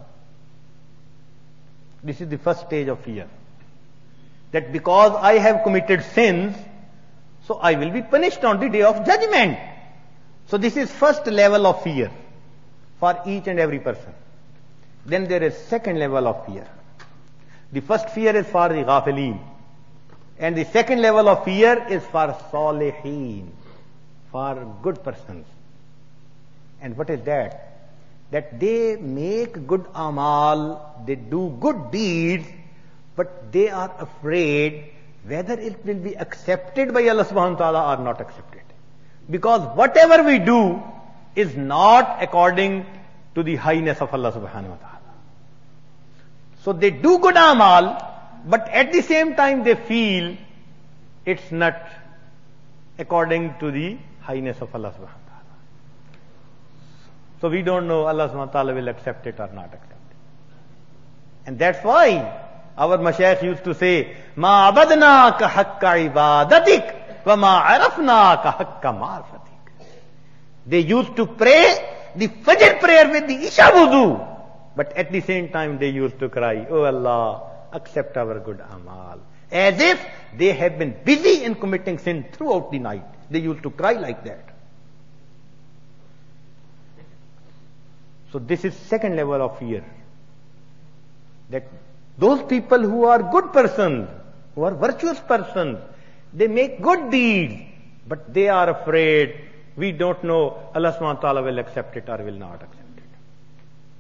This is the first stage of fear. That because I have committed sins, so I will be punished on the day of judgment. So this is first level of fear for each and every person. Then there is second level of fear. The first fear is for the ghafileen. And the second level of fear is for salihin, for good persons. And what is that? That they make good amal, they do good deeds, but they are afraid whether it will be accepted by Allah subhanahu wa ta'ala or not accepted. Because whatever we do is not according to the highness of Allah subhanahu wa ta'ala. So they do good amal, but at the same time they feel it's not according to the highness of Allah subhanahu wa ta'ala. So we don't know Allah subhanahu wa ta'ala will accept it or not accept it. And that's why our mashayikh used to say, Ma abadna ka haqqa ibadatik wa ma arafna ka haqqa marfatik. They used to pray the Fajr prayer with the Isha wudu, but at the same time they used to cry, Oh Allah, accept our good amal. As if they have been busy in committing sin throughout the night. They used to cry like that. So this is second level of fear. That those people who are good persons, who are virtuous persons, they make good deeds, but they are afraid, we don't know Allah subhanahu wa ta'ala will accept it or will not accept it.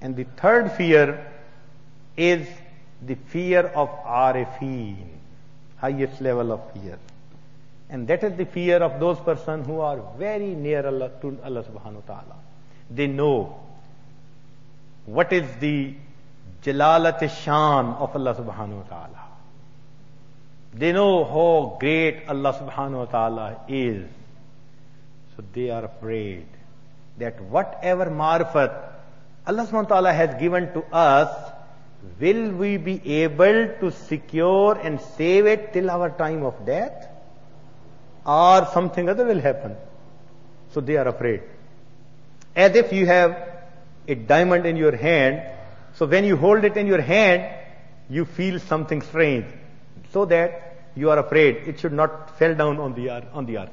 And the third fear is the fear of arifin, highest level of fear. And that is the fear of those persons who are very near Allah, to Allah subhanahu wa ta'ala. They know what is the jalalat-e-shan of Allah subhanahu wa ta'ala. They know how great Allah subhanahu wa ta'ala is. So they are afraid that whatever marifat Allah subhanahu wa ta'ala has given to us, will we be able to secure and save it till our time of death? Or something other will happen. So they are afraid. As if you have a diamond in your hand, so when you hold it in your hand, you feel something strange. So that you are afraid it should not fall down on the earth.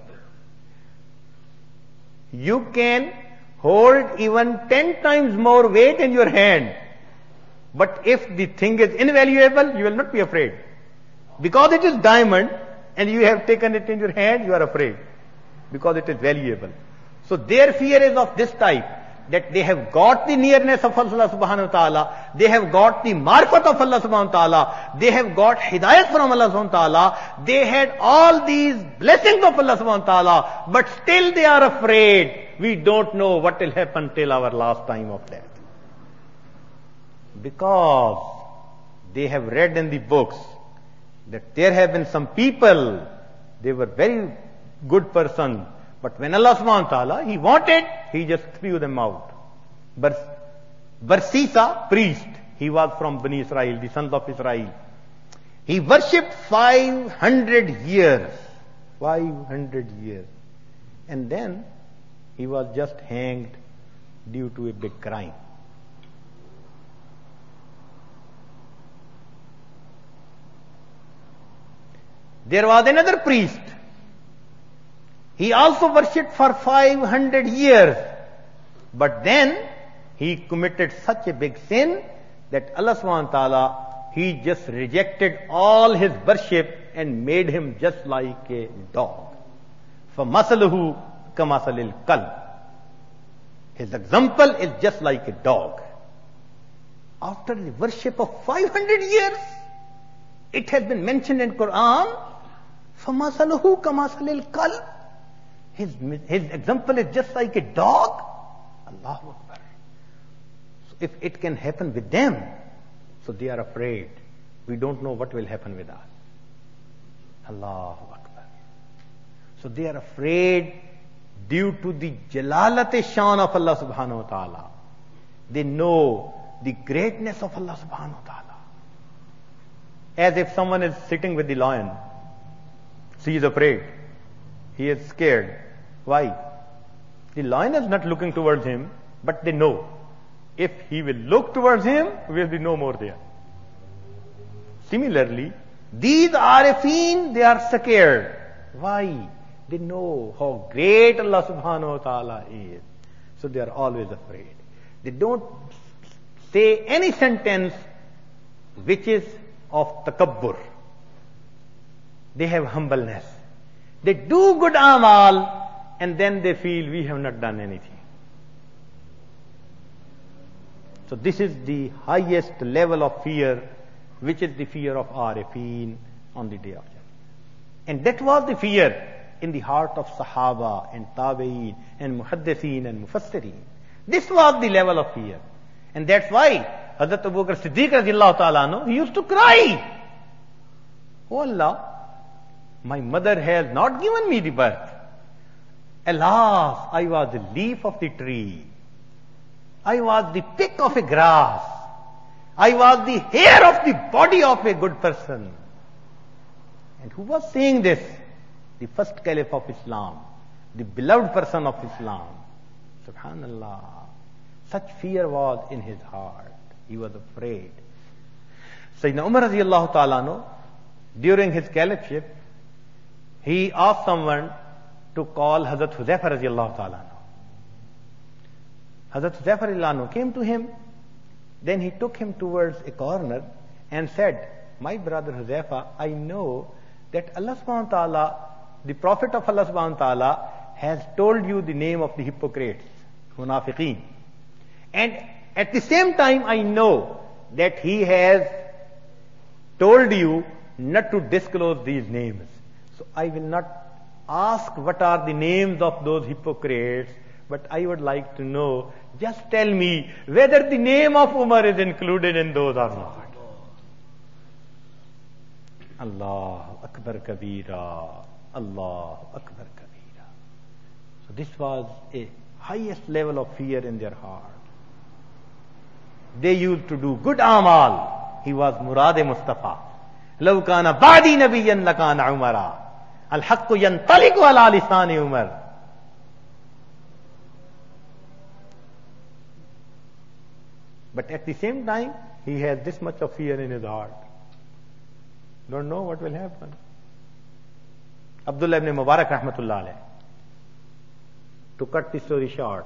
You can hold even 10 times more weight in your hand. But if the thing is invaluable, you will not be afraid. Because it is diamond and you have taken it in your hand, you are afraid. Because it is valuable. So their fear is of this type, that they have got the nearness of Allah subhanahu wa ta'ala, they have got the marifat of Allah subhanahu wa ta'ala, they have got hidayat from Allah subhanahu wa ta'ala, they had all these blessings of Allah subhanahu wa ta'ala, but still they are afraid. We don't know what will happen till our last time of death. Because they have read in the books that there have been some people, they were very good persons, but when Allah subhanahu wa ta'ala, He wanted, He just threw them out. Barsisa, priest, he was from Bani Israel, the sons of Israel. He worshipped 500 years. 500 years. And then he was just hanged due to a big crime. There was another priest. He also worshipped for 500 years. But then he committed such a big sin that Allah subhanahu wa ta'ala, He just rejected all his worship and made him just like a dog. فَمَثَلُهُ كَمَثَلِ الْكَلْبِ. His example is just like a dog. After the worship of 500 years, it has been mentioned in Quran, فَمَثَلُهُ كَمَثَلِ الْكَلْبِ. His example is just like a dog. Allahu Akbar. So if it can happen with them, so they are afraid. We don't know what will happen with us. Allahu Akbar. So they are afraid due to the jalalat-e-shan of Allah subhanahu wa ta'ala. They know the greatness of Allah subhanahu wa ta'ala. As if someone is sitting with the lion. So he is afraid. He is scared. Why? The lion is not looking towards him, but they know if he will look towards him, will be no more there. Similarly, these arifin, they are scared. Why? They know how great Allah subhanahu wa ta'ala is. So they are always afraid. They don't say any sentence which is of takabbur. They have humbleness. They do good amal and then they feel we have not done anything. So this is the highest level of fear, which is the fear of arifin on the day of judgment. And that was the fear in the heart of Sahaba and Tabi'een and Muhaddithin and Mufassirin. This was the level of fear. And that's why Hazrat Abu Bakr Siddiq radiallahu ta'ala anhu, he used to cry. Oh Allah, my mother has not given me the birth. Alas, I was the leaf of the tree. I was the pick of a grass. I was the hair of the body of a good person. And who was saying this? The first caliph of Islam, the beloved person of Islam. Subhanallah. Such fear was in his heart. He was afraid. Sayyidina Umar radiallahu ta'ala anhu, during his caliphship, he asked someone to call Hazrat Huzaifa radiallahu ta'ala anhu. Hazrat Huzaifa radiallahu anhu came to him. Then he took him towards a corner and said, my brother Huzaifa, I know that Allah subhanahu wa ta'ala, the Prophet of Allah subhanahu wa ta'ala, has told you the name of the hypocrites, munafiqeen. And At the same time, I know that he has told you not to disclose these names. So I will not ask what are the names of those hypocrites, but I would like to know, just tell me whether the name of Umar is included in those or not. Allahu Akbar Kabira. Allahu Akbar Kabira. So this was a highest level of fear in their heart. They used to do good amal. He was Murad Mustafa. Law kana ba'di nabiyyan lakana Umara. Al-haqqu yantaliqu ala lisani Umar. But at the same time, he has this much of fear in his heart. Don't know what will happen. Abdullah ibn Mubarak rahmatullah alayh. To cut the story short,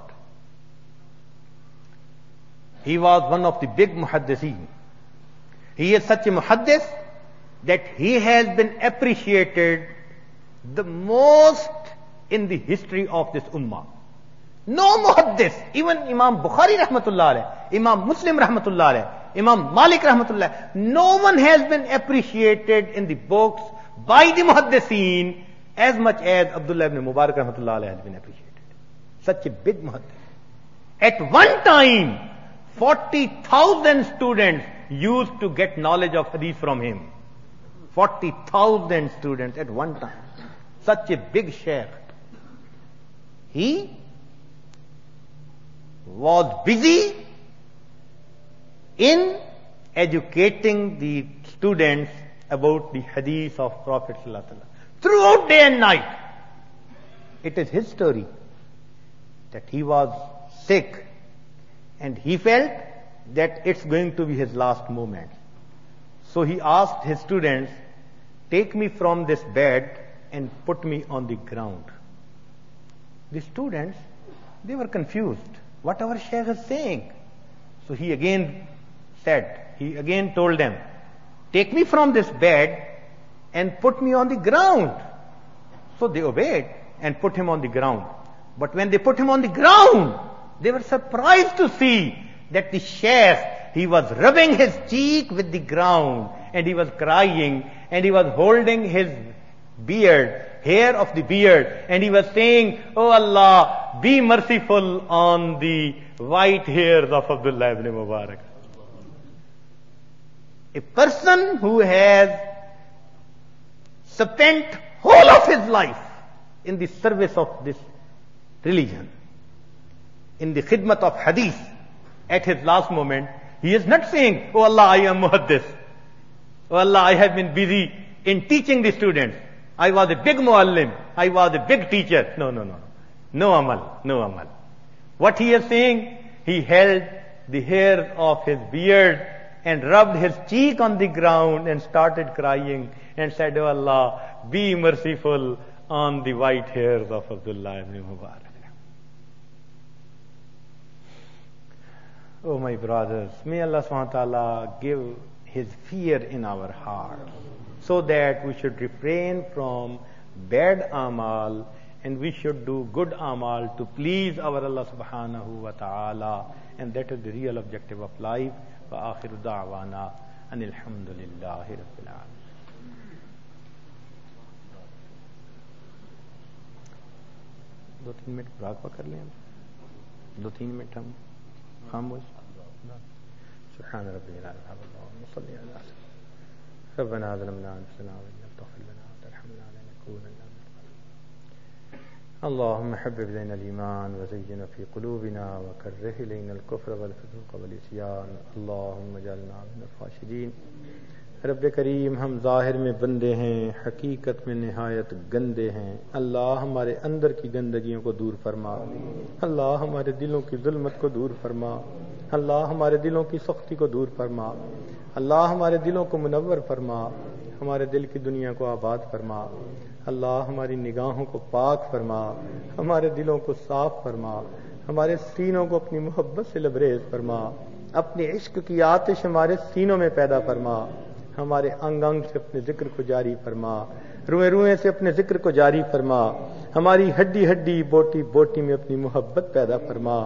he was one of the big muhaddiseen. He is such a muhaddis that he has been appreciated the most in the history of this ummah. No muhaddis, even Imam Bukhari rahmatullah alayh, Imam Muslim rahmatullah alayh, Imam Malik rahmatullah, no one has been appreciated in the books by the muhaddiseen as much as Abdullah ibn Mubarak rahmatullah alayh has been appreciated. Such a big muhaddis. At one time, 40,000 students used to get knowledge of hadith from him. 40,000 students at one time. Such a big shaykh. He was busy in educating the students about the hadith of Prophet ﷺ throughout day and night. It is his story that he was sick and he felt that it's going to be his last moment. So he asked his students, take me from this bed and put me on the ground. The students, they were confused. What our Shaykh is saying? So he again told them, take me from this bed and put me on the ground. So they obeyed and put him on the ground. But when they put him on the ground, they were surprised to see that the Shaykh, he was rubbing his cheek with the ground and he was crying and he was holding his beard, hair of the beard, and he was saying, "Oh Allah, be merciful on the white hairs of Abdullah ibn Mubarak." A person who has spent whole of his life in the service of this religion, in the khidmat of hadith, at his last moment, he is not saying, "Oh Allah, I am muhaddis. Oh Allah, I have been busy in teaching the students. I was a big muallim. I was a big teacher." No. No amal. What he is saying, he held the hair of his beard and rubbed his cheek on the ground and started crying and said, "Oh Allah, be merciful on the white hairs of Abdullah ibn Mubarak." Oh my brothers, may Allah subhanahu wa ta'ala give His fear in our heart so that we should refrain from bad amal and we should do good amal to please our Allah subhanahu wa ta'ala, and that is the real objective of life. Wa akhiru da'wana anil hamdulillahi rabbil alamin. दो तीन minute Barack कर लें, 2-3 minute हम खामोश. سبحان ربي العظيم وصلي على ربنا ظلمنا انفسنا وان لم تغفر لنا وترحمنا لنكونن من الخاسرين. اللهم حبب الينا الايمان وزينه في قلوبنا وكره الينا الكفر والفسوق والعصيان. اللهم اجعلنا من الراشدين. रब करीम, हम ज़ाहिर में बंदे हैं, हकीकत में निहायत गंदे हैं. अल्लाह हमारे अंदर की गंदगियों को दूर फरमा. अल्लाह हमारे दिलों की जुल्मत को दूर फरमा. अल्लाह हमारे दिलों की सख्ती को दूर फरमा. अल्लाह हमारे दिलों को मुनव्वर फरमा. हमारे दिल की दुनिया को आबाद फरमा. अल्लाह हमारी निगाहों को पाक फरमा. हमारे दिलों को साफ फरमा. हमारे सीनों को अपनी मोहब्बत से लबरेज फरमा. अपने इश्क की आतिश हमारे सीनों में पैदा फरमा. हमारे अंग अंग से अपने जिक्र को जारी फरमा. रुए रुए से अपने जिक्र को जारी फरमा. हमारी हड्डी हड्डी बोटी बोटी में अपनी मोहब्बत पैदा फरमा.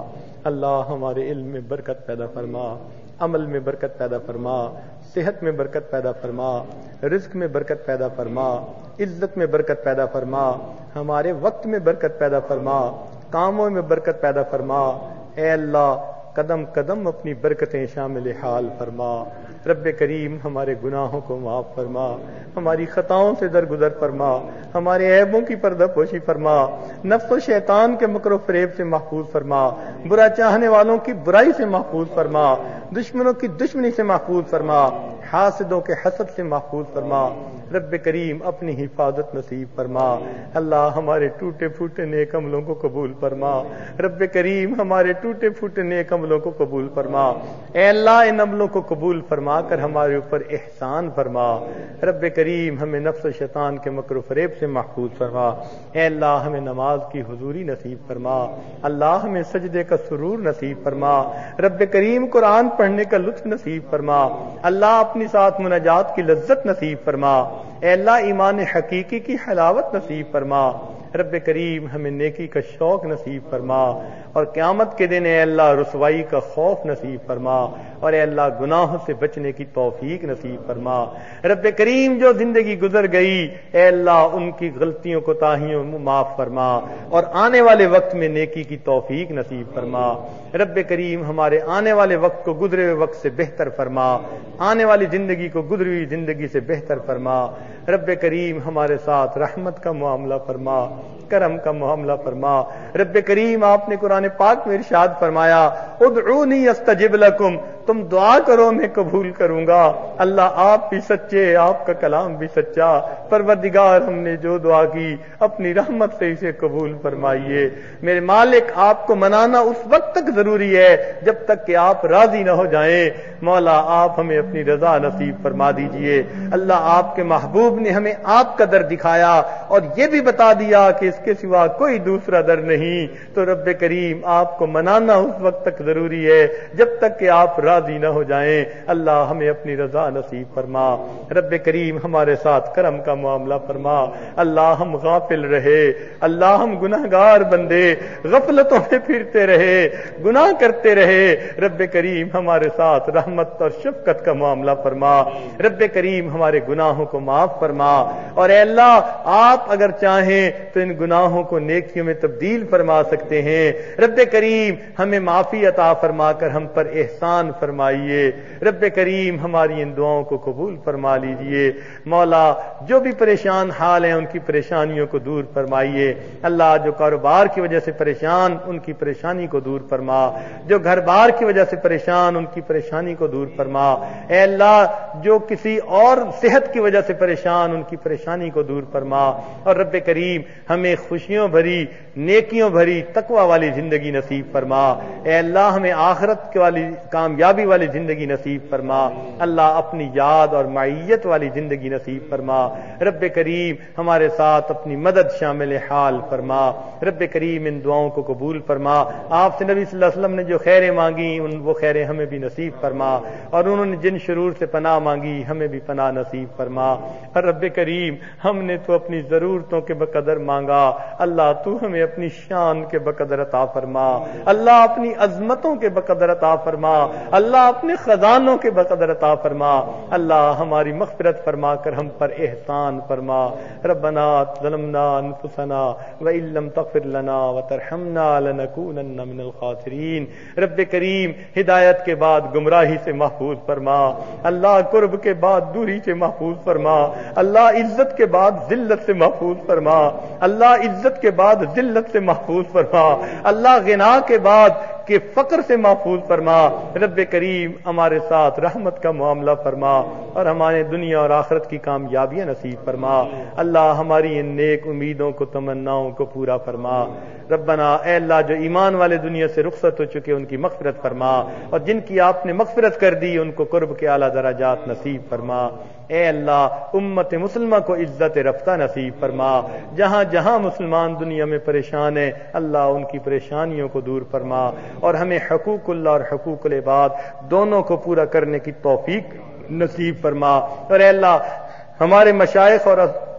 اللہ ہمارے علم میں برکت پیدا فرما، عمل میں برکت پیدا فرما، صحت میں برکت پیدا فرما، رزق میں برکت پیدا فرما، عزت میں برکت پیدا فرما، ہمارے وقت میں برکت پیدا فرما، کاموں میں برکت پیدا فرما۔ اے اللہ قدم قدم اپنی برکتیں شامل حال فرما۔ رب کریم ہمارے گناہوں کو معاف فرما، ہماری خطاؤں سے درگزر فرما، ہمارے عیبوں کی پردہ پوشی فرما، نفس و شیطان کے مکر و فریب سے محفوظ فرما، برا چاہنے والوں کی برائی سے محفوظ فرما، دشمنوں کی دشمنی سے محفوظ فرما، حاسدوں کے حسد سے محفوظ فرما۔ رب کریم اپنی حفاظت نصیب فرما۔ اللہ ہمارے ٹوٹے پھوٹے نیک عملوں کو قبول فرما۔ رب کریم ہمارے ٹوٹے پھوٹے نیک عملوں کو قبول فرما۔ اے اللہ ان عملوں کو قبول فرما کر ہمارے اوپر احسان فرما۔ رب کریم ہمیں نفس و شیطان کے مکر و فریب سے محفوظ فرما۔ اے اللہ ہمیں نماز کی حضوری نصیب فرما۔ اللہ ہمیں سجدے کا سرور نصیب فرما۔ رب کریم قرآن پڑھنے کا لطف نصیب فرما۔ اللہ اپنی ساتھ مناجات کی لذت نصیب فرما۔ اے اللہ ایمان حقیقی کی حلاوت نصیب فرما۔ رب کریم ہمیں نیکی کا شوق نصیب فرما، اور قیامت کے دن اے اللہ رسوائی کا خوف نصیب فرما، اور اے اللہ گناہوں سے بچنے کی توفیق نصیب فرما۔ رب کریم جو زندگی گزر گئی اے اللہ ان کی غلطیوں کو تاہیوں معاف فرما، اور آنے والے وقت میں نیکی کی توفیق نصیب فرما۔ رب کریم ہمارے آنے والے وقت کو گزرے ہوئے وقت سے بہتر فرما، آنے والی زندگی کو گزری ہوئی زندگی سے بہتر فرما۔ رب کریم ہمارے ساتھ رحمت کا معاملہ فرما، کرم کا معاملہ فرما۔ رب کریم آپ نے قرآن پاک میں ارشاد فرمایا ادعونی استجب لکم، تم دعا کرو میں قبول کروں گا۔ اللہ آپ بھی سچے، آپ کا کلام بھی سچا۔ پروردگار ہم نے جو دعا کی اپنی رحمت سے اسے قبول فرمائیے۔ میرے مالک آپ کو منانا اس وقت تک ضروری ہے جب تک کہ آپ راضی نہ ہو جائیں۔ مولا آپ ہمیں اپنی رضا نصیب فرما دیجئے۔ اللہ آپ کے محبوب نے ہمیں آپ کا در دکھایا اور یہ بھی بتا دیا کہ اس کے سوا کوئی دوسرا در نہیں، تو رب کریم آپ کو منانا اس وقت تک ضروری ہے جب تک کہ آپ راضی نہ ہو جائیں۔ اللہ ہمیں اپنی رضا نصیب فرما۔ رب کریم ہمارے ساتھ کرم کا معاملہ فرما۔ اللہ ہم غافل رہے، اللہ ہم گناہگار بندے غفلتوں میں پھرتے رہے، گناہ کرتے رہے، رب کریم ہمارے ساتھ رحمت اور شفقت کا معاملہ فرما۔ رب کریم ہمارے گناہوں کو معاف فرما، اور اے اللہ آپ اگر چاہیں تو ان گناہوں کو نیکیوں میں تبدیل فرما سکتے ہیں۔ رب کریم ہمیں معافی عطا فرما کر ہم پر احسان فرمائیے۔ رب کریم ہماری ان دعاؤں کو قبول فرما لیجئے۔ مولا جو بھی پریشان حال ہیں ان کی پریشانیوں کو دور فرمائیے۔ اللہ جو کاروبار کی وجہ سے پریشان ان کی پریشانی کو دور فرما، جو گھر بار کی وجہ سے پریشان ان کی پریشانی کو دور فرما۔ اے اللہ جو کسی اور صحت کی وجہ سے پریشان ان کی پریشانی کو دور فرما، اور رب کریم ہمیں خوشیوں بھری، نیکیوں بھری، تقوی والی زندگی نصیب فرما۔ اے اللہ ہمیں آخرت والی کامیابی والی زندگی نصیب فرما۔ اللہ اپنی یاد اور معیت والی زندگی نصیب فرما۔ رب کریم ہمارے ساتھ اپنی مدد شامل حال فرما۔ رب کریم ان دعاؤں کو قبول فرما۔ آپ سے نبی صلی اللہ علیہ وسلم نے جو خیریں مانگی وہ خیریں ہمیں بھی نصیب فرما، اور انہوں نے جن شرور سے پناہ مانگی ہمیں بھی پناہ نصیب فرما۔ اور رب کریم ہم نے تو اپنی ضرورتوں کے بقدر مانگا، اللہ تو ہمیں اپنی شان کے بقدر عطا فرما، اللہ اپنی عظمتوں کے بقدر عطا فرما، اللہ اپنے خزانوں کے بقدر عطا فرما۔ اللہ ہماری مغفرت فرما کر ہم پر احسان فرما۔ ربنا ظلمنا انفسنا وان لم تغفر لنا وترحمنا لنكونن من الخاسرین۔ رب کریم ہدایت کے بعد گمراہی سے محفوظ فرما، اللہ قرب کے بعد دوری سے محفوظ فرما، اللہ عزت کے بعد ذلت سے محفوظ فرما، اللہ عزت کے بعد ذلت سے محفوظ فرما، اللہ غنا کے بعد کہ فقر سے محفوظ فرما۔ رب کریم ہمارے ساتھ رحمت کا معاملہ فرما، اور ہمارے دنیا اور آخرت کی کامیابیاں نصیب فرما۔ اللہ ہماری ان نیک امیدوں کو، تمناؤں کو پورا فرما۔ ربنا اے اللہ جو ایمان والے دنیا سے رخصت ہو چکے ان کی مغفرت فرما، اور جن کی آپ نے مغفرت کر دی ان کو قرب کے اعلیٰ درجات نصیب فرما۔ اے اللہ امت مسلمہ کو عزت رفتہ نصیب فرما۔ جہاں جہاں مسلمان دنیا میں پریشان ہیں اللہ ان کی پریشانیوں کو دور فرما، اور ہمیں حقوق اللہ اور حقوق العباد دونوں کو پورا کرنے کی توفیق نصیب فرما۔ اور اے اللہ ہمارے مشائخ اور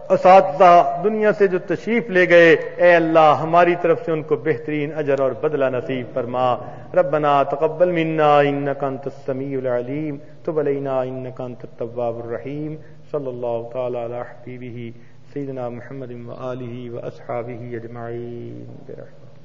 اساتذہ دنیا سے جو تشریف لے گئے، اے اللہ ہماری طرف سے ان کو بہترین اجر اور بدلہ نصیب فرما. ربنا تقبل منا انک انت السمیع العلیم تب علینا انک انت التواب الرحیم. صلی اللہ تعالی علی حبیبہ سیدنا محمد و آلہ و اصحابہ اجمعین.